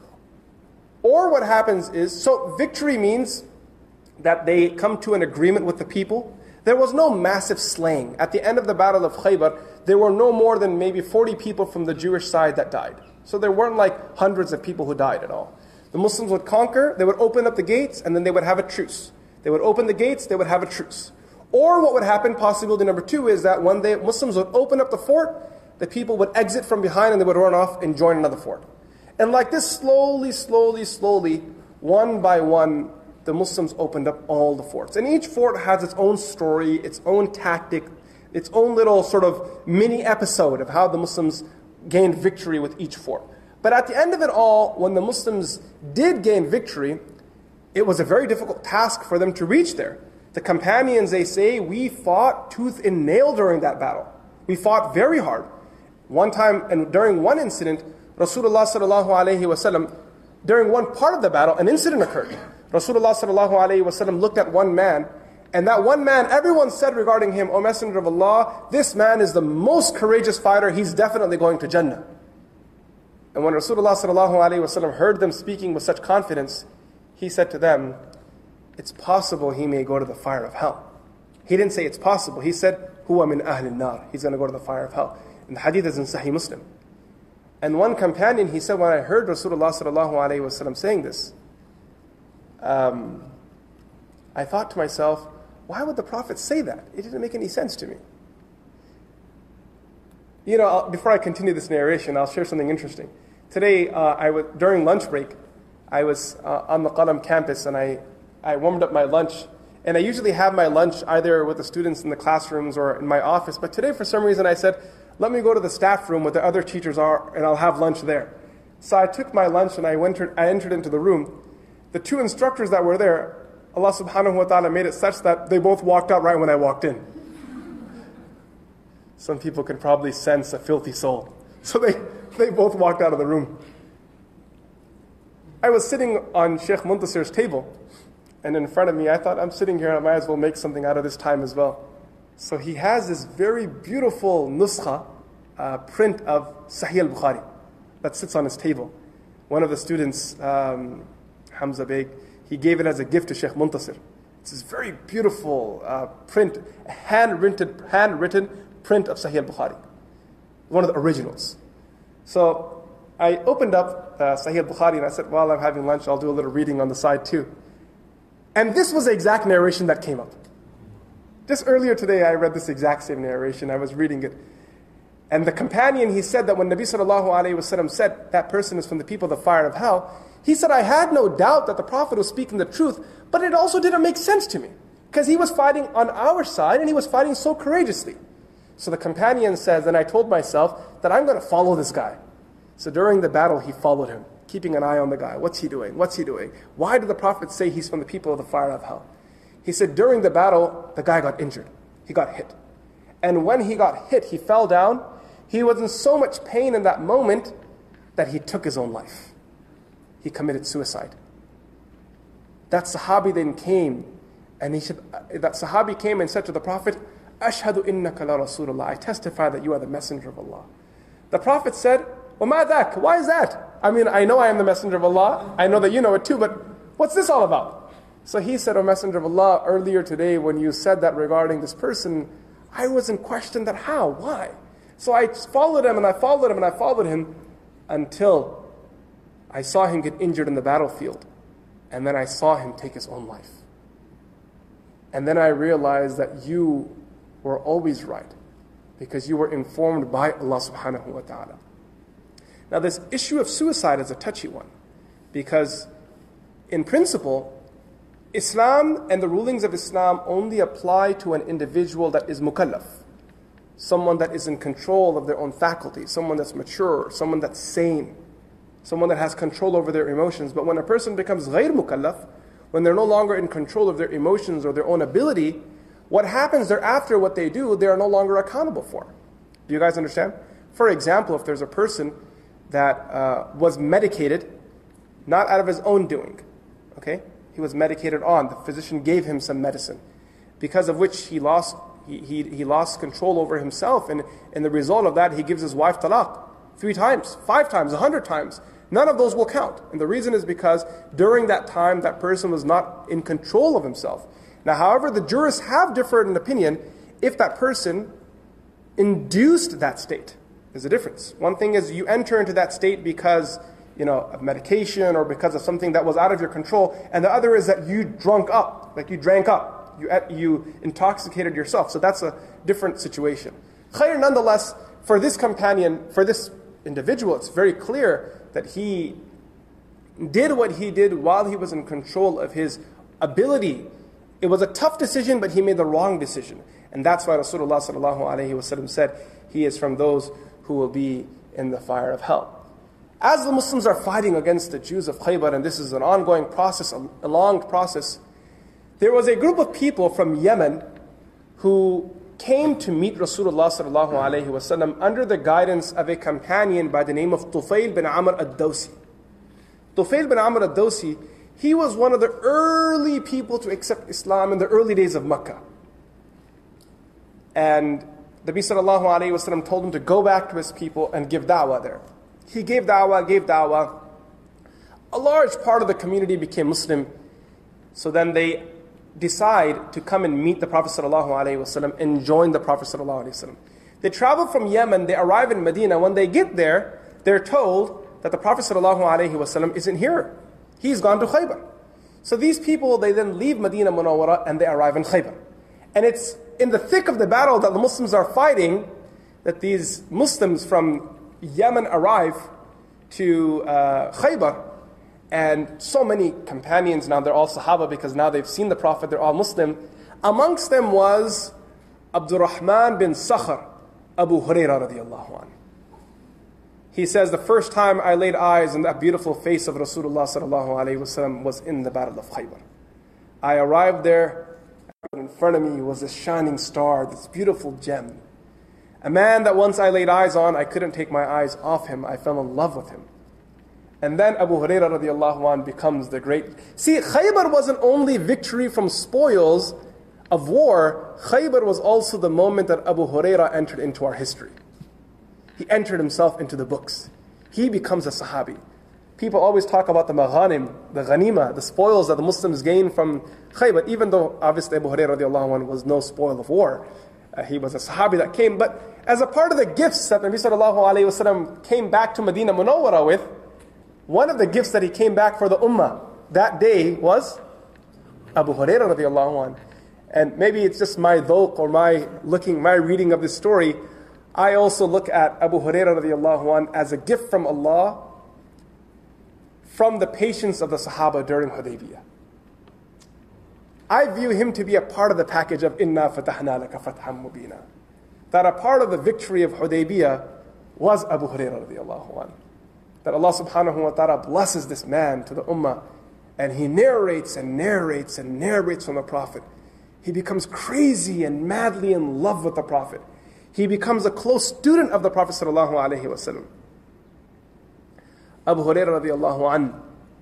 or what happens is, so victory means that they come to an agreement with the people. There was no massive slaying. At the end of the Battle of Khaybar, there were no more than maybe 40 people from the Jewish side that died. So there weren't like hundreds of people who died at all. The Muslims would conquer, they would open up the gates, and then they would have a truce. They would open the gates, they would have a truce. Or what would happen, possibility number 2, is that when the Muslims would open up the fort, the people would exit from behind and they would run off and join another fort. And like this, slowly, one by one, the Muslims opened up all the forts. And each fort has its own story, its own tactic, its own little sort of mini episode of how the Muslims gained victory with each fort. But at the end of it all, when the Muslims did gain victory, it was a very difficult task for them to reach there. The companions, they say, we fought tooth and nail during that battle. We fought very hard. One time, and during one incident, Rasulullah sallallahu alayhi wasallam, during one part of the battle, an incident occurred. Rasulullah sallallahu alayhi wasallam looked at one man, and that one man, everyone said regarding him, O Messenger of Allah, this man is the most courageous fighter, he's definitely going to Jannah. And when Rasulullah sallallahu alayhi wasallam heard them speaking with such confidence, he said to them, it's possible he may go to the fire of hell. He didn't say it's possible. He said, Huwa min ahli nar. He's going to go to the fire of hell. And the hadith is in Sahih Muslim. And one companion, he said, when I heard Rasulullah sallallahu alayhi wasallam saying this, I thought to myself, why would the Prophet say that? It didn't make any sense to me. Before I continue this narration, I'll share something interesting. Today, during lunch break, I was on the Qalam campus and I warmed up my lunch. And I usually have my lunch either with the students in the classrooms or in my office. But today, for some reason, I said, let me go to the staff room where the other teachers are and I'll have lunch there. So I took my lunch and I entered into the room. The two instructors that were there, Allah subhanahu wa ta'ala made it such that they both walked out right when I walked in. Some people can probably sense a filthy soul. So they both walked out of the room. I was sitting on Sheikh Muntasir's table, and in front of me, I thought, I'm sitting here, I might as well make something out of this time as well. So he has this very beautiful nuskha, print of Sahih al-Bukhari that sits on his table. One of the students, Hamza Beg, he gave it as a gift to Sheikh Muntasir. It's this very beautiful print, handwritten print of Sahih al-Bukhari, one of the originals. So I opened up Sahih al-Bukhari and I said, while I'm having lunch, I'll do a little reading on the side too. And this was the exact narration that came up. Just earlier today, I read this exact same narration. I was reading it. And the companion, he said that when Nabi sallallahu alayhi wasallam said, that person is from the people of the fire of hell, he said, I had no doubt that the Prophet was speaking the truth, but it also didn't make sense to me. Because he was fighting on our side, and he was fighting so courageously. So the companion says, and I told myself that I'm going to follow this guy. So during the battle, he followed him, keeping an eye on the guy. What's he doing? What's he doing? Why did the Prophet say he's from the people of the fire of hell? He said during the battle, the guy got injured. He got hit. And when he got hit, he fell down. He was in so much pain in that moment that he took his own life. He committed suicide. That Sahabi then came, and that Sahabi came and said to the Prophet, Ashhadu innaka la Rasulullah. I testify that you are the messenger of Allah. The Prophet said, وَمَا ذَاك? Why is that? I mean, I know I am the messenger of Allah. I know that you know it too, but what's this all about? So he said, O messenger of Allah, earlier today when you said that regarding this person, I was in question that how? Why? So I followed him and I followed him and I followed him until I saw him get injured in the battlefield. And then I saw him take his own life. And then I realized that you were always right because you were informed by Allah subhanahu wa ta'ala. Now this issue of suicide is a touchy one because in principle, Islam and the rulings of Islam only apply to an individual that is mukallaf, someone that is in control of their own faculties, someone that's mature, someone that's sane, someone that has control over their emotions. But when a person becomes ghayr mukallaf, when they're no longer in control of their emotions or their own ability, what happens thereafter, what they do, they are no longer accountable for. Do you guys understand? For example, if there's a person that was medicated, not out of his own doing, okay? He was medicated on. The physician gave him some medicine, because of which he lost control over himself, and the result of that, he gives his wife talaq 3 times, 5 times, 100 times. None of those will count. And the reason is because during that time, that person was not in control of himself. Now, however, the jurists have differed in opinion if that person induced that state. There's a difference. One thing is you enter into that state because of medication or because of something that was out of your control, and the other is that you drank up, you intoxicated yourself. So that's a different situation. Khair, nonetheless, for this companion, for this individual, it's very clear that he did what he did while he was in control of his ability. It was a tough decision, but he made the wrong decision. And that's why Rasulullah sallallahu alaihi wasallam said he is from those who will be in the fire of hell. As the Muslims are fighting against the Jews of Khaybar, and this is an ongoing process, a long process, there was a group of people from Yemen who came to meet Rasulullah sallallahu alaihi wasallam under the guidance of a companion by the name of Tufail bin Amr ad-Dawsi. Tufail bin Amr ad-Dawsi, he was one of the early people to accept Islam in the early days of Makkah. And the Nabi sallallahu alaihi wasallam told him to go back to his people and give da'wah there. He gave da'wah. A large part of the community became Muslim. So then they decide to come and meet the Prophet ﷺ and join the Prophet ﷺ. They travel from Yemen, they arrive in Medina. When they get there, they're told that the Prophet ﷺ isn't here. He's gone to Khaybar. So these people, they then leave Medina Munawwara and they arrive in Khaybar. And it's in the thick of the battle that the Muslims are fighting that these Muslims from Yemen arrive to Khaybar. And so many companions now, they're all Sahaba because now they've seen the Prophet, they're all Muslim. Amongst them was Abdurrahman bin Sakhr, Abu Hurairah radiallahu anhu. He says, the first time I laid eyes on that beautiful face of Rasulullah sallallahu alaihi wasallam was in the Battle of Khaybar. I arrived there, and in front of me was this shining star, this beautiful gem. A man that once I laid eyes on, I couldn't take my eyes off him. I fell in love with him. And then Abu Hurairah radiallahu anh becomes the great. See, Khaybar wasn't only victory from spoils of war. Khaybar was also the moment that Abu Hurairah entered into our history. He entered himself into the books. He becomes a Sahabi. People always talk about the maghanim, the ghanima, the spoils that the Muslims gained from Khaybar, even though obviously Abu Hurairah radiallahu anh was no spoil of war. He was a Sahabi that came. But as a part of the gifts that Nabi sallallahu alayhi wasallam came back to Medina Munawwara with, one of the gifts that he came back for the ummah that day was Abu Hurairah radiallahu anh. And maybe it's just my dhawq or my reading of this story. I also look at Abu Hurairah radiallahu anh as a gift from Allah from the patience of the Sahaba during Hudaybiyah. I view him to be a part of the package of Inna fatahna laka fatham mubina. That a part of the victory of Hudaybiyah was Abu Hurairah radiallahu anh. That Allah subhanahu wa ta'ala blesses this man to the ummah, and he narrates and narrates and narrates from the Prophet. He becomes crazy and madly in love with the Prophet. He becomes a close student of the Prophet sallallahu alaihi wasallam. Abu Hurairah radiallahu anh,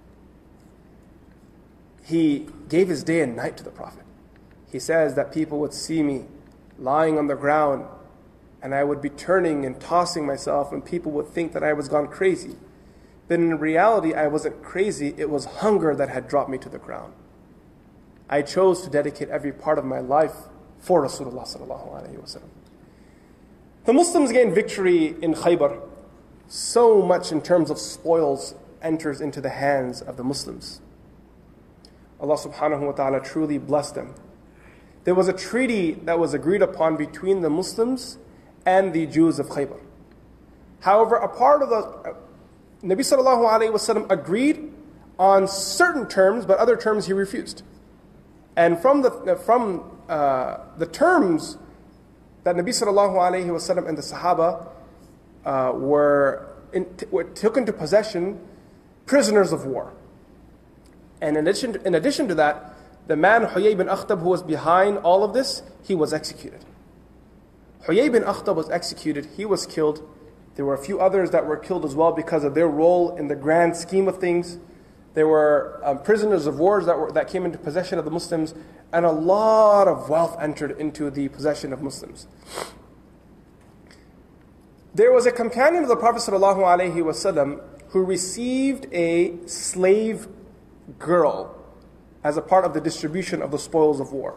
he gave his day and night to the Prophet. He says that people would see me lying on the ground, and I would be turning and tossing myself, and people would think that I was gone crazy. But in reality, I wasn't crazy. It was hunger that had dropped me to the ground. I chose to dedicate every part of my life for Rasulullah sallallahu alaihi wasallam. The Muslims gained victory in Khaybar. So much in terms of spoils enters into the hands of the Muslims. Allah subhanahu wa ta'ala truly blessed them. There was a treaty that was agreed upon between the Muslims and the Jews of Khaybar. However, a part of the Nabi sallallahu alayhi wasallam agreed on certain terms, but other terms he refused. And from the terms that Nabi sallallahu alayhi wasallam and the Sahaba took into possession prisoners of war. And in addition to that, the man Huyay bin Akhtab, who was behind all of this, he was executed. Huyay bin Akhtab was executed, he was killed. There were a few others that were killed as well because of their role in the grand scheme of things. There were prisoners of war that came into possession of the Muslims, and a lot of wealth entered into the possession of Muslims. There was a companion of the Prophet ﷺ who received a slave girl as a part of the distribution of the spoils of war.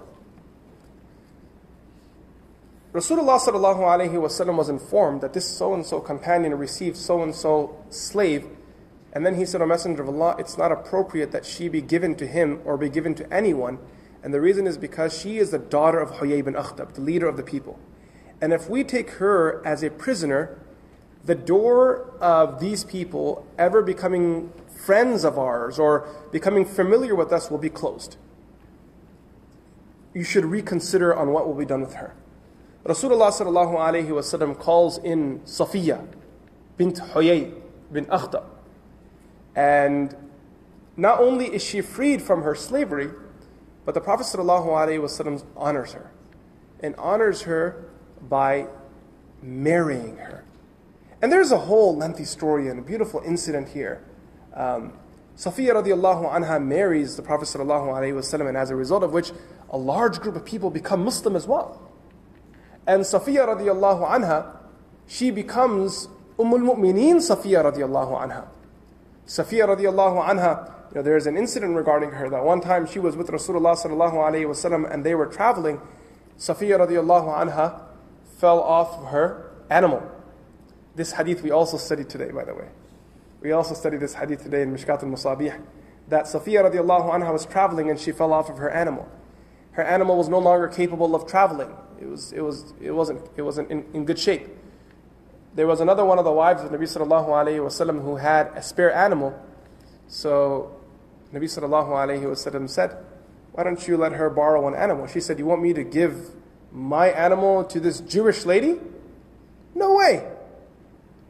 Rasulullah ﷺ was informed that this so-and-so companion received so-and-so slave, and then he said, O Messenger of Allah, it's not appropriate that she be given to him or be given to anyone, and the reason is because she is the daughter of Huyay bin Akhtab, the leader of the people. And if we take her as a prisoner, the door of these people ever becoming friends of ours or becoming familiar with us will be closed. You should reconsider on what will be done with her. Rasulullah sallallahu alayhi wasallam calls in Safiya bint Huyay bin Akhtab. And not only is she freed from her slavery, but the Prophet sallallahu alayhi wasallam honors her. And honors her by marrying her. And there's a whole lengthy story and a beautiful incident here. Safiya radiallahu anha marries the Prophet sallallahu alayhi wasallam, and as a result of which, a large group of people become Muslim as well. And Safiya radiallahu anha, she becomes Mu'mineen Safiya radiallahu anha. Safiya radiallahu anha, there is an incident regarding her that one time she was with Rasulullah sallallahu alayhi wasallam and they were traveling. Safiya radiallahu anha fell off of her animal. This hadith we also studied today, by the way. We also studied this hadith today in Mishkat al-Musabih, that Safiya radiallahu anha was traveling and she fell off of her animal. Her animal was no longer capable of traveling. It wasn't in good shape. There was another one of the wives of Nabi sallallahu alayhi wasallam who had a spare animal. So Nabi sallallahu alayhi wasallam said, why don't you let her borrow an animal? She said, you want me to give my animal to this Jewish lady? No way.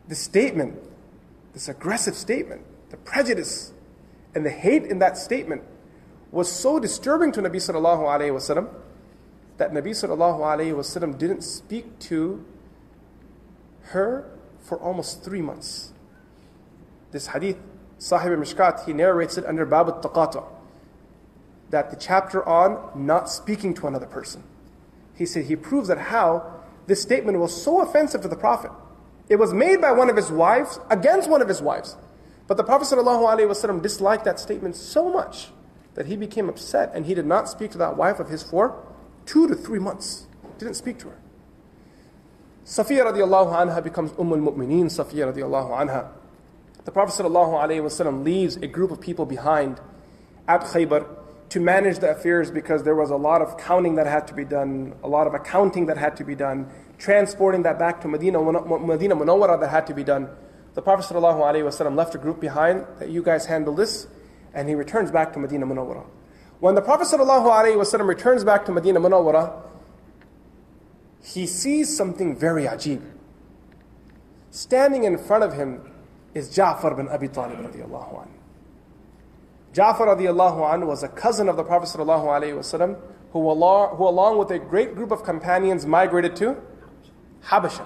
this statement, this aggressive statement, the prejudice and the hate in that statement was so disturbing to Nabi sallallahu alayhi wasallam that Nabi sallallahu alayhi wasallam didn't speak to her for almost 3 months. This hadith, Sahib al-Mishkat, he narrates it under Bab al-Taqata, that the chapter on not speaking to another person. He said he proves that how this statement was so offensive to the Prophet. It was made by one of his wives against one of his wives. But the Prophet ﷺ disliked that statement so much that he became upset and he did not speak to that wife of his for 2 to 3 months. Didn't speak to her. Safiya radiallahu anha becomes al-Mu'mineen, Safiya radiallahu anha. The Prophet ﷺ leaves a group of people behind at Khaybar to manage the affairs because there was a lot of counting that had to be done, a lot of accounting that had to be done, transporting that back to Medina Munawwara that had to be done. The Prophet ﷺ left a group behind that you guys handle this, and he returns back to Medina Munawwara. When the Prophet ﷺ returns back to Medina Munawwara, he sees something very ajib. Standing in front of him is Ja'far bin Abi Talib radiallahu anhu. Ja'far radiallahu anhu was a cousin of the Prophet ﷺ who along with a great group of companions migrated to Habasha.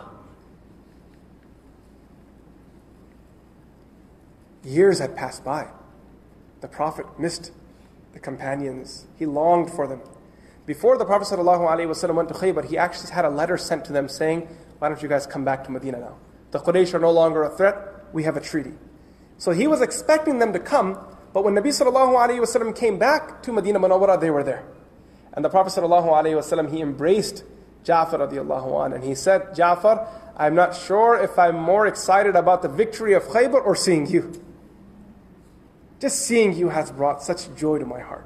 Years had passed by. The Prophet missed the companions. He longed for them. Before the Prophet ﷺ went to Khaybar, he actually had a letter sent to them saying, why don't you guys come back to Medina now? The Quraysh are no longer a threat. We have a treaty. So he was expecting them to come, but when Nabi ﷺ came back to Medina Munawwara, they were there. And the Prophet ﷺ, he embraced Ja'far radiallahu anhu, and he said, Ja'far, I'm not sure if I'm more excited about the victory of Khaybar or seeing you. Just seeing you has brought such joy to my heart.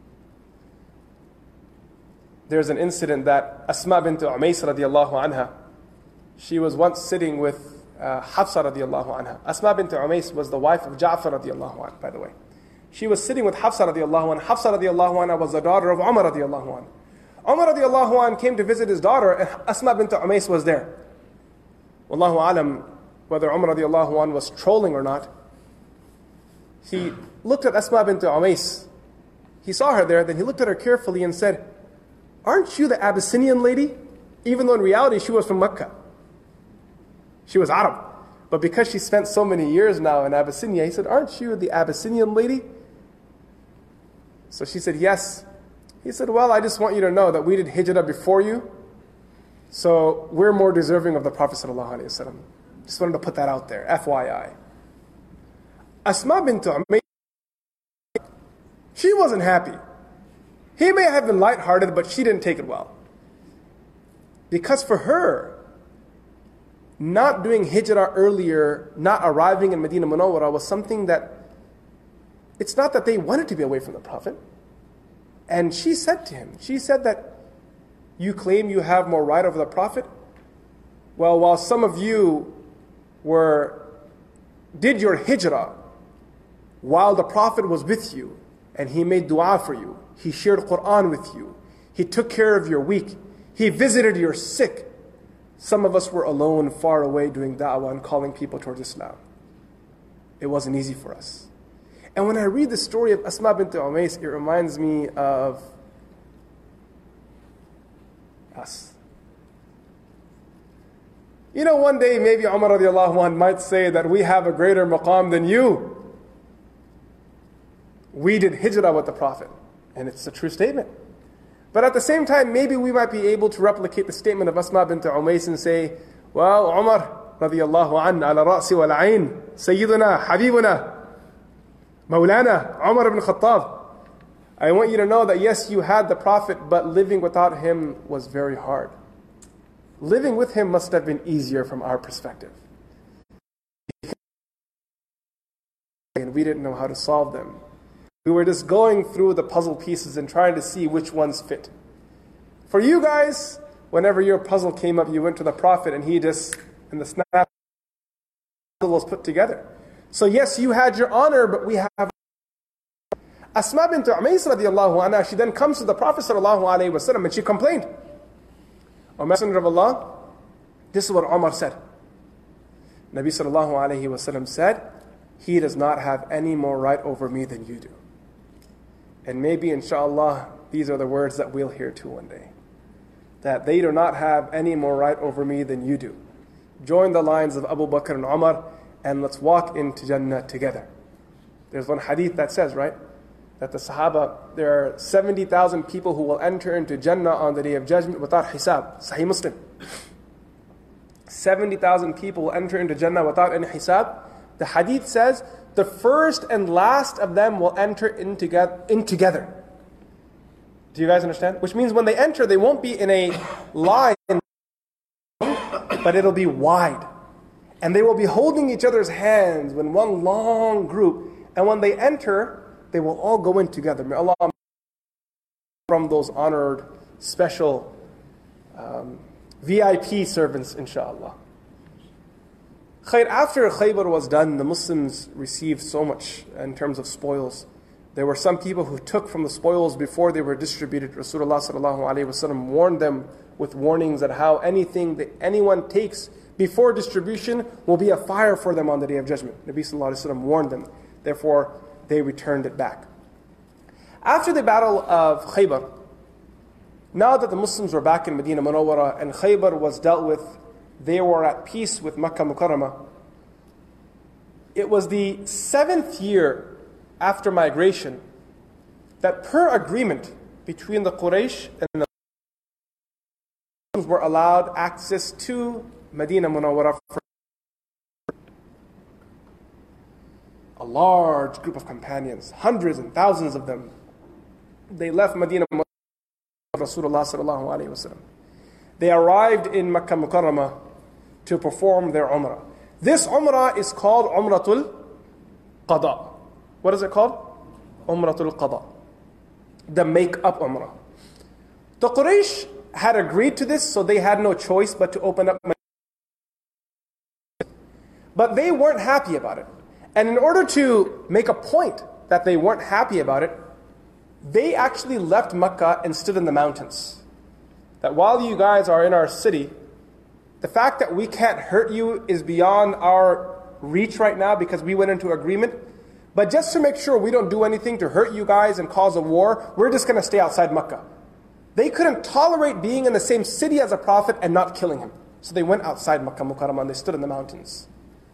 There's an incident that Asma bint Umays radiallahu anha, she was once sitting with Hafsa radiallahu anha. Asma bint Umays was the wife of Ja'far radiallahu anha, by the way. She was sitting with Hafsa radiallahu anha. Hafsa radiallahu anha was the daughter of Umar radiallahu anha. Umar radiallahu anha came to visit his daughter, and Asma bint Umays was there. Wallahu alam, whether Umar radiallahu anha was trolling or not, he looked at Asma bint Umays. He saw her there, then he looked at her carefully and said, aren't you the Abyssinian lady? Even though in reality she was from Mecca. She was Arab. But because she spent so many years now in Abyssinia, he said, aren't you the Abyssinian lady? So she said, yes. He said, well, I just want you to know that we did hijrah before you, so we're more deserving of the Prophet ﷺ. Just wanted to put that out there, FYI. Asma bint Umayyah, she wasn't happy. He may have been lighthearted, but she didn't take it well. Because for her, not doing hijrah earlier, not arriving in Medina Munawwara was something that, it's not that they wanted to be away from the Prophet. And she said to him, she said that, you claim you have more right over the Prophet? Well, while some of you did your hijrah while the Prophet was with you, and he made dua for you, he shared Quran with you, he took care of your weak, he visited your sick. Some of us were alone, far away, doing da'wah and calling people towards Islam. It wasn't easy for us. And when I read the story of Asma bint Umays, it reminds me of us. You know, one day maybe Umar radiallahu anhu might say that we have a greater maqam than you. We did hijrah with the Prophet. And it's a true statement. But at the same time, maybe we might be able to replicate the statement of Asma bint Umays and say, well, Umar radiallahu an, ala ra'si wal ayn, Sayyiduna, Habibuna, Mawlana, Umar ibn Khattab. I want you to know that yes, you had the Prophet, but living without him was very hard. Living with him must have been easier from our perspective. And we didn't know how to solve them. We were just going through the puzzle pieces and trying to see which ones fit. For you guys, whenever your puzzle came up, you went to the Prophet and he just, in the snap, the puzzle was put together. So yes, you had your honor, but we have... Asma bint Umays radiallahu anha, she then comes to the Prophet sallallahu alayhi wa sallam and she complained. O Messenger of Allah, this is what Umar said. Nabi sallallahu alayhi wasallam said, he does not have any more right over me than you do. And maybe, inshallah, these are the words that we'll hear too one day. That they do not have any more right over me than you do. Join the lines of Abu Bakr and Umar, and let's walk into Jannah together. There's one hadith that says, right, that the Sahaba, there are 70,000 people who will enter into Jannah on the Day of Judgment without hisab. Sahih Muslim. 70,000 people will enter into Jannah without any hisab. The hadith says, the first and last of them will enter in together. Do you guys understand? Which means when they enter, they won't be in a line, but it'll be wide. And they will be holding each other's hands in one long group. And when they enter, they will all go in together. May Allah from those honored, special VIP servants, inshallah. After Khaybar was done, the Muslims received so much in terms of spoils. There were some people who took from the spoils before they were distributed. Rasulullah sallallahu alaihi wasallam warned them with warnings that how anything that anyone takes before distribution will be a fire for them on the Day of Judgment. Nabi sallallahu alaihi wasallam warned them. Therefore, they returned it back. After the battle of Khaybar, now that the Muslims were back in Medina Munawwara and Khaybar was dealt with, they were at peace with Makkah Mukarramah. It was the 7th year after migration that per agreement between the Quraysh and the Muslims were allowed access to Medina Munawwara. A large group of companions, hundreds and thousands of them, they left Medina Munawwara with Rasulullah sallallahu alaihi wasallam. They arrived in Makkah Mukarramah to perform their Umrah. This Umrah is called Umratul Qada. What is it called? Umratul Qada. The make-up Umrah. The Quraysh had agreed to this, so they had no choice but to open up. But they weren't happy about it. And in order to make a point that they weren't happy about it, they actually left Makkah and stood in the mountains. That while you guys are in our city, the fact that we can't hurt you is beyond our reach right now because we went into agreement. But just to make sure we don't do anything to hurt you guys and cause a war, we're just going to stay outside Makkah. They couldn't tolerate being in the same city as a prophet and not killing him. So they went outside Makkah Mukarramah and they stood in the mountains.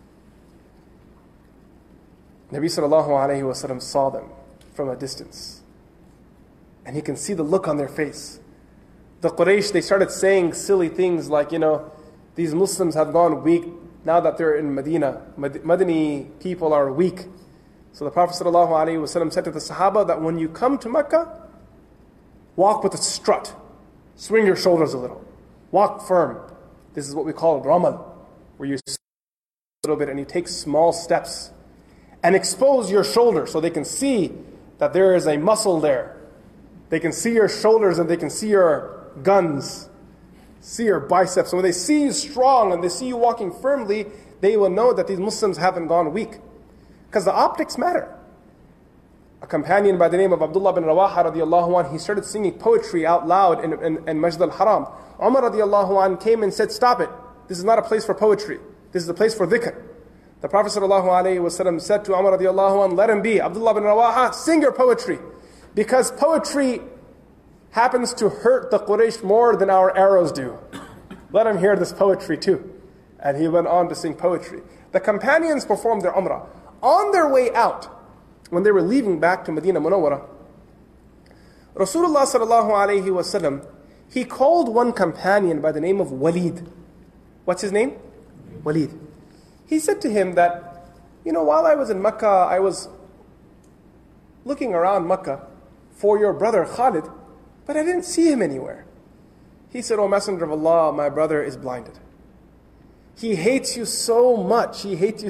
Nabi sallallahu alayhi wa sallam saw them from a distance. And he can see the look on their face. The Quraysh, they started saying silly things like, these Muslims have gone weak now that they're in Medina. Madani people are weak. So the Prophet ﷺ said to the Sahaba that when you come to Mecca, walk with a strut. Swing your shoulders a little. Walk firm. This is what we call ramal, where you a little bit and you take small steps. And expose your shoulders so they can see that there is a muscle there. They can see your shoulders and they can see your guns. See your biceps. So when they see you strong and they see you walking firmly, they will know that these Muslims haven't gone weak. Because the optics matter. A companion by the name of Abdullah bin Rawaha radiallahu anh, he started singing poetry out loud in Masjid al-Haram. Umar radiallahu anh came and said, stop it. This is not a place for poetry. This is a place for dhikr. The Prophet ﷺ said to Umar radiallahu anh, let him be. Abdullah bin Rawaha, sing your poetry. Because poetry happens to hurt the Quraysh more than our arrows do. Let him hear this poetry too. And he went on to sing poetry. The companions performed their Umrah. On their way out, when they were leaving back to Medina Munawwara, Rasulullah sallallahu alayhi wa sallam, he called one companion by the name of Walid. What's his name? Walid. He said to him that, while I was in Mecca, I was looking around Mecca for your brother Khalid, but I didn't see him anywhere. He said, O Messenger of Allah, my brother is blinded. He hates you so much,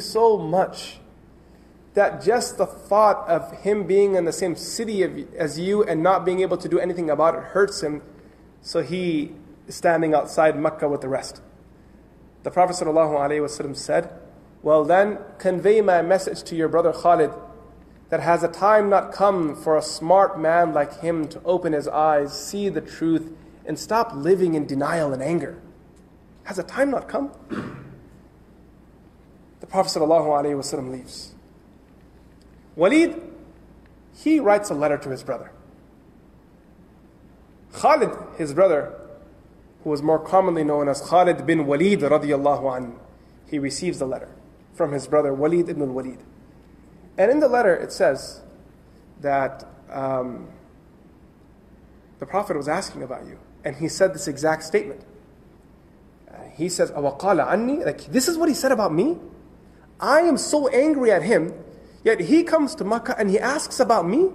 that just the thought of him being in the same city as you and not being able to do anything about it hurts him. So he is standing outside Mecca with the rest. The Prophet ﷺ said, well then, convey my message to your brother Khalid, that has a time not come for a smart man like him to open his eyes, see the truth, and stop living in denial and anger. Has a time not come? Prophet ﷺ leaves. Walid, he writes a letter to his brother. Khalid, his brother, who was more commonly known as Khalid bin Walid radiyallahu anhu, he receives the letter from his brother Walid ibn al-Walid. And in the letter it says that the Prophet was asking about you. And he said this exact statement. He says, أَوَقَالَ عَنِّي, like, this is what he said about me? I am so angry at him, yet he comes to Makkah and he asks about me?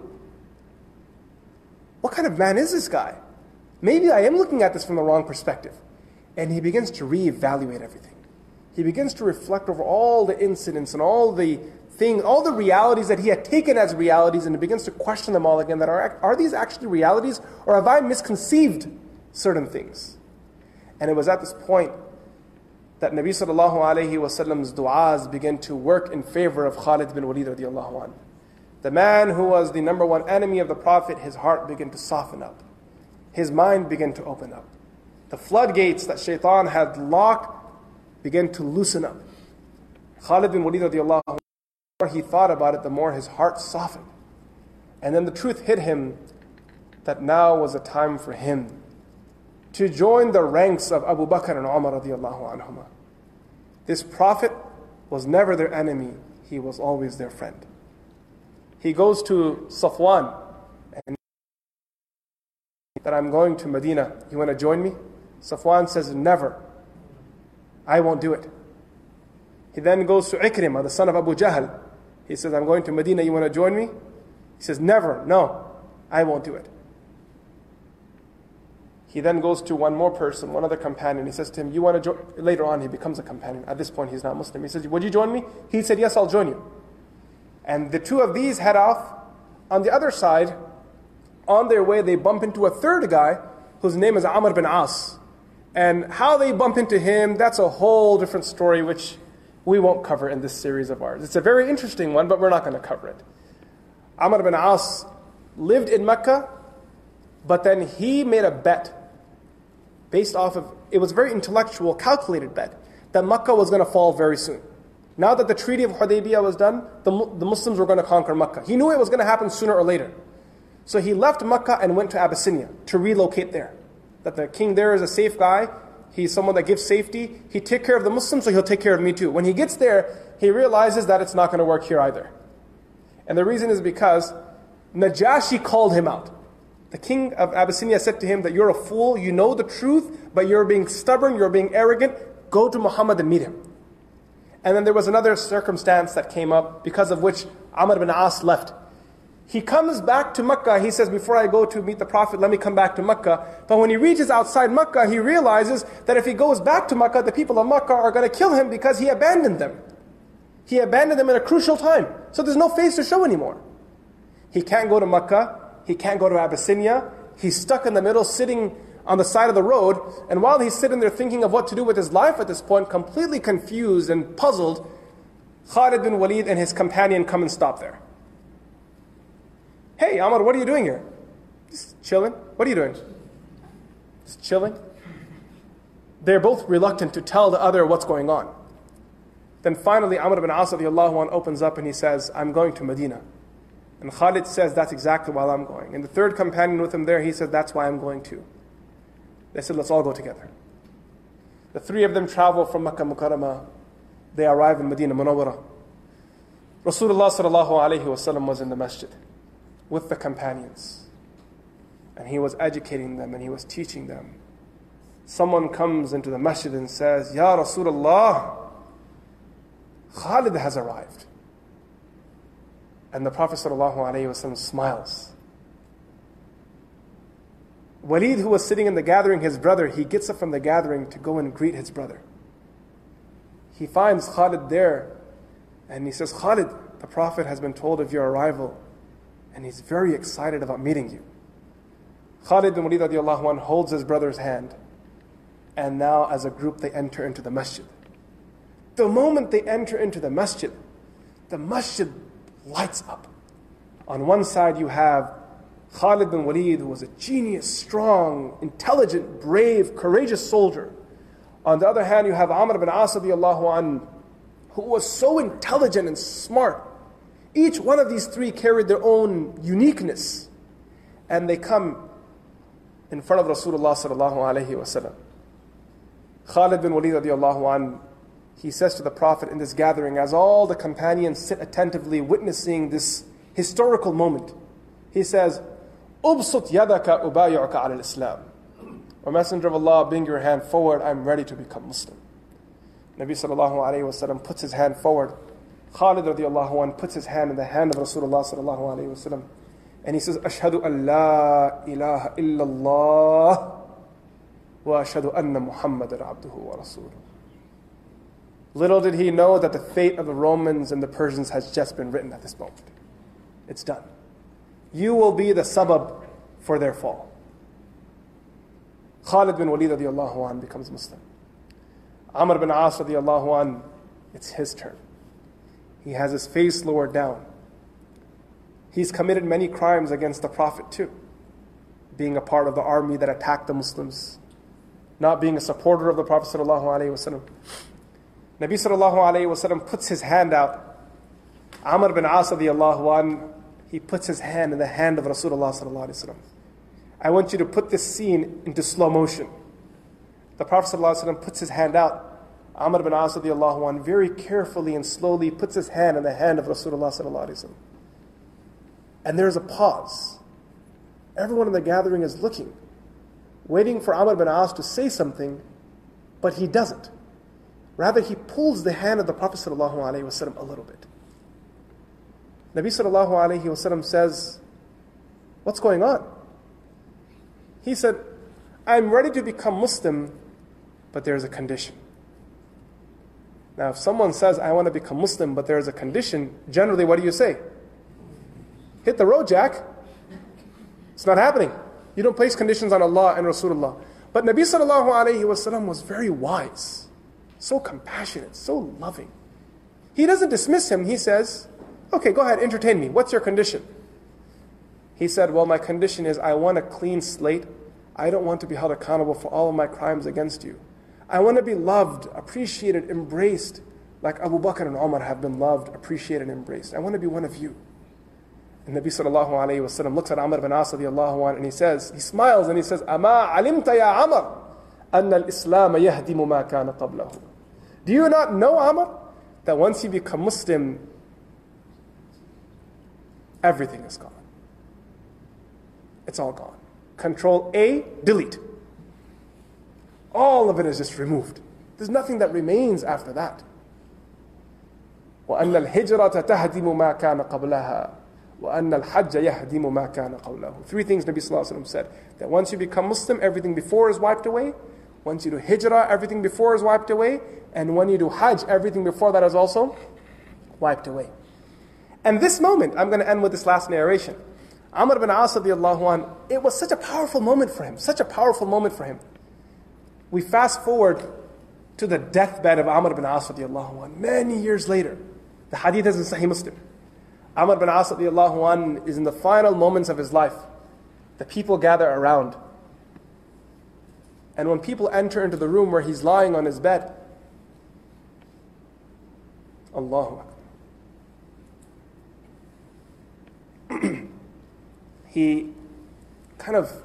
What kind of man is this guy? Maybe I am looking at this from the wrong perspective. And he begins to reevaluate everything. He begins to reflect over all the incidents and all the things, all the realities that he had taken as realities, and he begins to question them all again, that are these actually realities, or have I misconceived certain things? And it was at this point that Nabi sallallahu alayhi wa sallam's du'as began to work in favor of Khalid bin Walid radiallahu anhu. The man who was the number one enemy of the Prophet, his heart began to soften up. His mind began to open up. The floodgates that shaitan had locked began to loosen up. Khalid bin Walid radiallahu anhu, the more he thought about it, the more his heart softened. And then the truth hit him that now was a time for him to join the ranks of Abu Bakr and Umar radiallahu anhuma. This Prophet was never their enemy, he was always their friend. He goes to Safwan and that I'm going to Medina, you want to join me? Safwan says, never, I won't do it. He then goes to Ikrimah, the son of Abu Jahl. He says, I'm going to Medina, you want to join me? He says, never, no, I won't do it. He then goes to one more person, one other companion. He says to him, you want to join? Later on, he becomes a companion. At this point, he's not Muslim. He says, would you join me? He said, yes, I'll join you. And the two of these head off. On the other side, on their way, they bump into a third guy whose name is Amr bin As. And how they bump into him, that's a whole different story, which we won't cover in this series of ours. It's a very interesting one, but we're not going to cover it. Amr bin As lived in Mecca, but then he made a bet based off of, it was a very intellectual, calculated bet, that Mecca was going to fall very soon. Now that the Treaty of Hudaybiyah was done, the Muslims were going to conquer Mecca. He knew it was going to happen sooner or later. So he left Mecca and went to Abyssinia to relocate there. That the king there is a safe guy, he's someone that gives safety, he take care of the Muslims, so he'll take care of me too. When he gets there, he realizes that it's not going to work here either. And the reason is because Najashi called him out. The king of Abyssinia said to him that you're a fool, you know the truth, but you're being stubborn, you're being arrogant, go to Muhammad and meet him. And then there was another circumstance that came up because of which Amr bin As left. He comes back to Mecca, he says, before I go to meet the Prophet, let me come back to Mecca. But when he reaches outside Mecca, he realizes that if he goes back to Mecca, the people of Mecca are going to kill him because he abandoned them. He abandoned them at a crucial time. So there's no face to show anymore. He can't go to Mecca. He can't go to Abyssinia. He's stuck in the middle, sitting on the side of the road. And while he's sitting there thinking of what to do with his life at this point, completely confused and puzzled, Khalid bin Walid and his companion come and stop there. Hey, Amr, what are you doing here? Just chilling. What are you doing? Just chilling. They're both reluctant to tell the other what's going on. Then finally, Amr bin As radiallahu anhu opens up and he says, I'm going to Medina. And Khalid says, that's exactly why I'm going. And the third companion with him there, he said, that's why I'm going too. They said, let's all go together. The three of them travel from Makkah Mukarramah. They arrive in Medina Munawwarah. Rasulullah sallallahu alayhi wa sallam was in the masjid with the companions. And he was educating them and he was teaching them. Someone comes into the masjid and says, Ya Rasulullah, Khalid has arrived. And the Prophet ﷺ smiles. Walid, who was sitting in the gathering, his brother, he gets up from the gathering to go and greet his brother. He finds Khalid there and he says, Khalid, the Prophet has been told of your arrival and he's very excited about meeting you. Khalid bin Walid radiallahu anhu holds his brother's hand, and now as a group they enter into the masjid. The moment they enter into the masjid lights up. On one side you have Khalid bin Walid, who was a genius, strong, intelligent, brave, courageous soldier. On the other hand, you have Amr bin As radiallahu anhu, who was so intelligent and smart. Each one of these three carried their own uniqueness. And they come in front of Rasulullah sallallahu alayhi wasallam. Khalid bin Walid radiallahu an, he says to the Prophet in this gathering, as all the companions sit attentively witnessing this historical moment, he says, "Ubsut yadaka ubayyuka ala al-Islam." O Messenger of Allah, bring your hand forward, I'm ready to become Muslim. Nabi sallallahu alayhi wasallam puts his hand forward. Khalid radiallahu an puts his hand in the hand of Rasulullah sallallahu alayhi wasallam. And he says, "Ashhadu an la ilaha illallah wa ashhadu anna Muhammadan abduhu wa rasuluh." Little did he know that the fate of the Romans and the Persians has just been written at this moment. It's done. You will be the sabab for their fall. Khalid bin Walid radiallahu an becomes Muslim. Amr bin As radiallahu an, it's his turn. He has his face lowered down. He's committed many crimes against the Prophet too. Being a part of the army that attacked the Muslims. Not being a supporter of the Prophet sallallahu alaihi wasallam. Nabi sallallahu alaihi wasallam puts his hand out. Amr bin As radiallahu an, he puts his hand in the hand of Rasulullah sallallahu alaihi wasallam. I want you to put this scene into slow motion. The Prophet sallallahu alaihi wasallam puts his hand out. Amr bin As radiallahu an very carefully and slowly puts his hand in the hand of Rasulullah sallallahu alaihi wasallam. And there's a pause. Everyone in the gathering is looking, waiting for Amr bin As to say something, but he doesn't. Rather, he pulls the hand of the Prophet ﷺ a little bit. Nabi ﷺ says, "What's going on?" He said, "I'm ready to become Muslim, but there's a condition." Now, if someone says, "I want to become Muslim, but there's a condition," generally, what do you say? Hit the road, Jack. It's not happening. You don't place conditions on Allah and Rasulullah. But Nabi sallallahu alayhi wasallam was very wise, so compassionate, so loving. He doesn't dismiss him. He says, "Okay, go ahead, entertain me. What's your condition?" He said, "Well, my condition is I want a clean slate. I don't want to be held accountable for all of my crimes against you. I want to be loved, appreciated, embraced, like Abu Bakr and Umar have been loved, appreciated, and embraced. I want to be one of you." And Nabi sallallahu alayhi wa sallam looks at Amr bin As radiallahu anhu and he smiles and he says, "Ama alimta ya Amr, anna al-Islam yahdimu ma kana qablahu." Do you not know, Amr, that once you become Muslim, everything is gone. It's all gone. Control A, delete. All of it is just removed. There's nothing that remains after that. وَأَنَّ الْهِجْرَةَ تَهْدِمُ مَا كَانَ قَبْلَهَا وَأَنَّ الْحَجَّ يَهْدِمُ مَا كَانَ قَبْلَهُ. Three things Nabi sallallahu alaihi wasallam said. That once you become Muslim, everything before is wiped away. Once you do hijrah, everything before is wiped away. And when you do hajj, everything before that is also wiped away. And this moment, I'm going to end with this last narration. Amr bin As radiallahu anh, it was such a powerful moment for him. Such a powerful moment for him. We fast forward to the deathbed of Amr bin As radiallahu anh, many years later. The hadith is in Sahih Muslim. Amr bin As radiallahu anh is in the final moments of his life. The people gather around. And when people enter into the room where he's lying on his bed, Allahu Akbar. He kind of,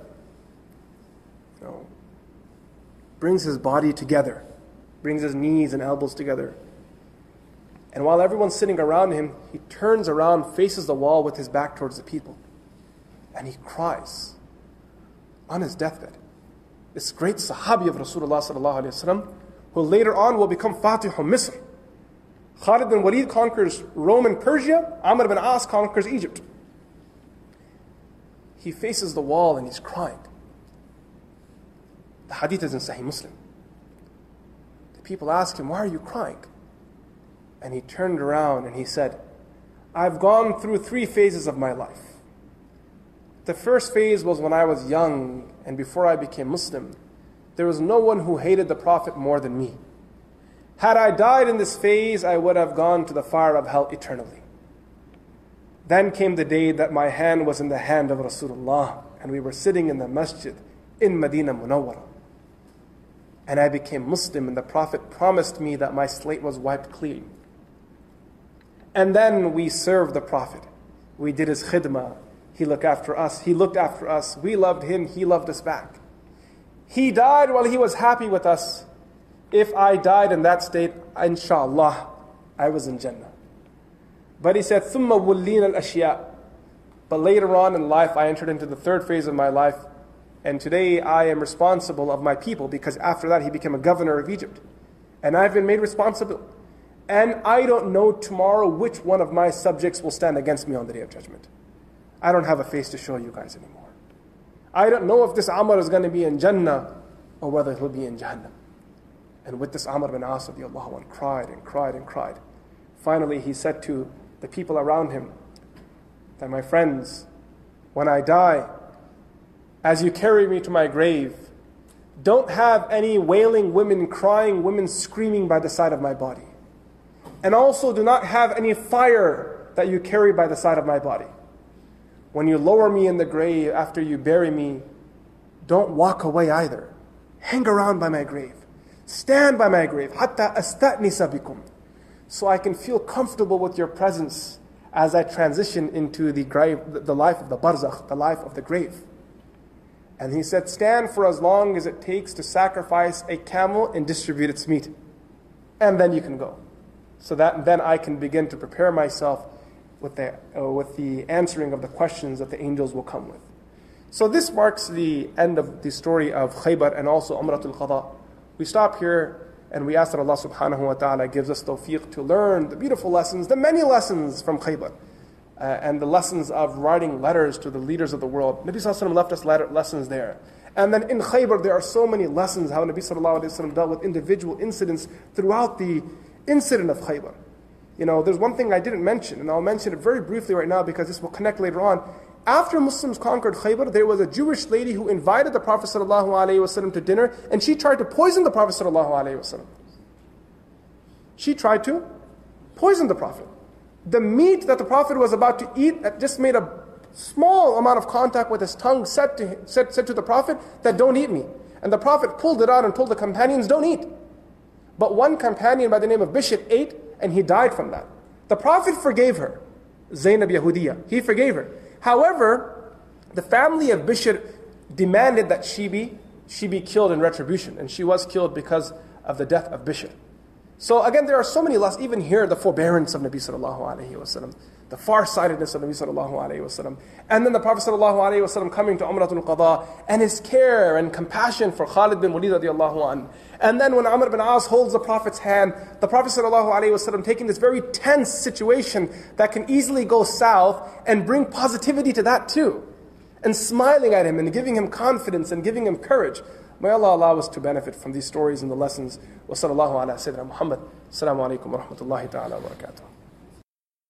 brings his body together, brings his knees and elbows together. And while everyone's sitting around him, he turns around, faces the wall with his back towards the people. And he cries on his deathbed. This great Sahabi of Rasulullah sallallahu alaihi wasallam, who later on will become Fatih Misr. Khalid bin Walid conquers Rome and Persia. Amr bin As conquers Egypt. He faces the wall and he's crying. The hadith is in Sahih Muslim. The people ask him, "Why are you crying?" And he turned around and he said, "I've gone through 3 phases of my life. The first phase was when I was young and before I became Muslim. There was no one who hated the Prophet more than me. Had I died in this phase, I would have gone to the fire of hell eternally. Then came the day that my hand was in the hand of Rasulullah and we were sitting in the masjid in Medina Munawwara. And I became Muslim and the Prophet promised me that my slate was wiped clean. And then we served the Prophet. We did his khidmah. He looked after us. He looked after us. We loved him. He loved us back. He died while he was happy with us. If I died in that state, inshallah, I was in Jannah. But he said, ثُمَّ وُلِّينَ الْأَشْيَاءِ. But later on in life, I entered into the third phase of my life. And today I am responsible of my people, because after that he became a governor of Egypt. And I've been made responsible. And I don't know tomorrow which one of my subjects will stand against me on the Day of Judgment. I don't have a face to show you guys anymore. I don't know if this Amr is going to be in Jannah or whether he'll be in Jahannam. And with this, Amr bin As radiallahu anh cried and cried and cried. Finally, he said to the people around him that, my friends, when I die, as you carry me to my grave, don't have any wailing women, crying women, screaming by the side of my body. And also do not have any fire that you carry by the side of my body. When you lower me in the grave after you bury me, don't walk away either. Hang around by my grave. Stand by my grave. حَتَّى أَسْتَأْنِسَ بِكُمْ. So I can feel comfortable with your presence as I transition into the grave, the life of the barzakh, the life of the grave. And he said, stand for as long as it takes to sacrifice a camel and distribute its meat. And then you can go. So that then I can begin to prepare myself with the answering of the questions that the angels will come with. So this marks the end of the story of Khaybar and also Umratul Qada. We stop here and we ask that Allah subhanahu wa ta'ala gives us tawfiq to learn the beautiful lessons, the many lessons from Khaybar. And the lessons of writing letters to the leaders of the world. Nabi sallallahu alayhi wa sallam left us lessons there. And then in Khaybar there are so many lessons how Nabi sallallahu alayhi wa sallam dealt with individual incidents throughout the incident of Khaybar. You know, there's one thing I didn't mention, and I'll mention it very briefly right now because this will connect later on. After Muslims conquered Khaybar, there was a Jewish lady who invited the Prophet sallallahu alayhi wa sallam to dinner, and she tried to poison the Prophet sallallahu alayhi wa sallam. She tried to poison the Prophet. The meat that the Prophet was about to eat just made a small amount of contact with his tongue, said to the Prophet that don't eat me. And the Prophet pulled it out and told the companions, don't eat. But one companion by the name of Bishr ate and he died from that. The Prophet forgave her. Zainab Yahudiya. He forgave her. However, the family of Bishr demanded that she be killed in retribution. And she was killed because of the death of Bishr. So again, there are so many lessons, even here, the forbearance of Nabi sallallahu alayhi wa sallam, the far-sightedness of Nabi sallallahu alayhi wa sallam, and then the Prophet sallallahu alayhi wa sallam coming to Umratul Qada, and his care and compassion for Khalid bin Walid radiallahu anh. And then when Amr bin As holds the Prophet's hand, the Prophet sallallahu alayhi wa sallam taking this very tense situation that can easily go south and bring positivity to that too. And smiling at him and giving him confidence and giving him courage. May Allah allow us to benefit from these stories and the lessons. Wa sallallahu ala Sayyidina Muhammad. Assalamu alaikum wa rahmatullahi ta'ala wa barakatuh.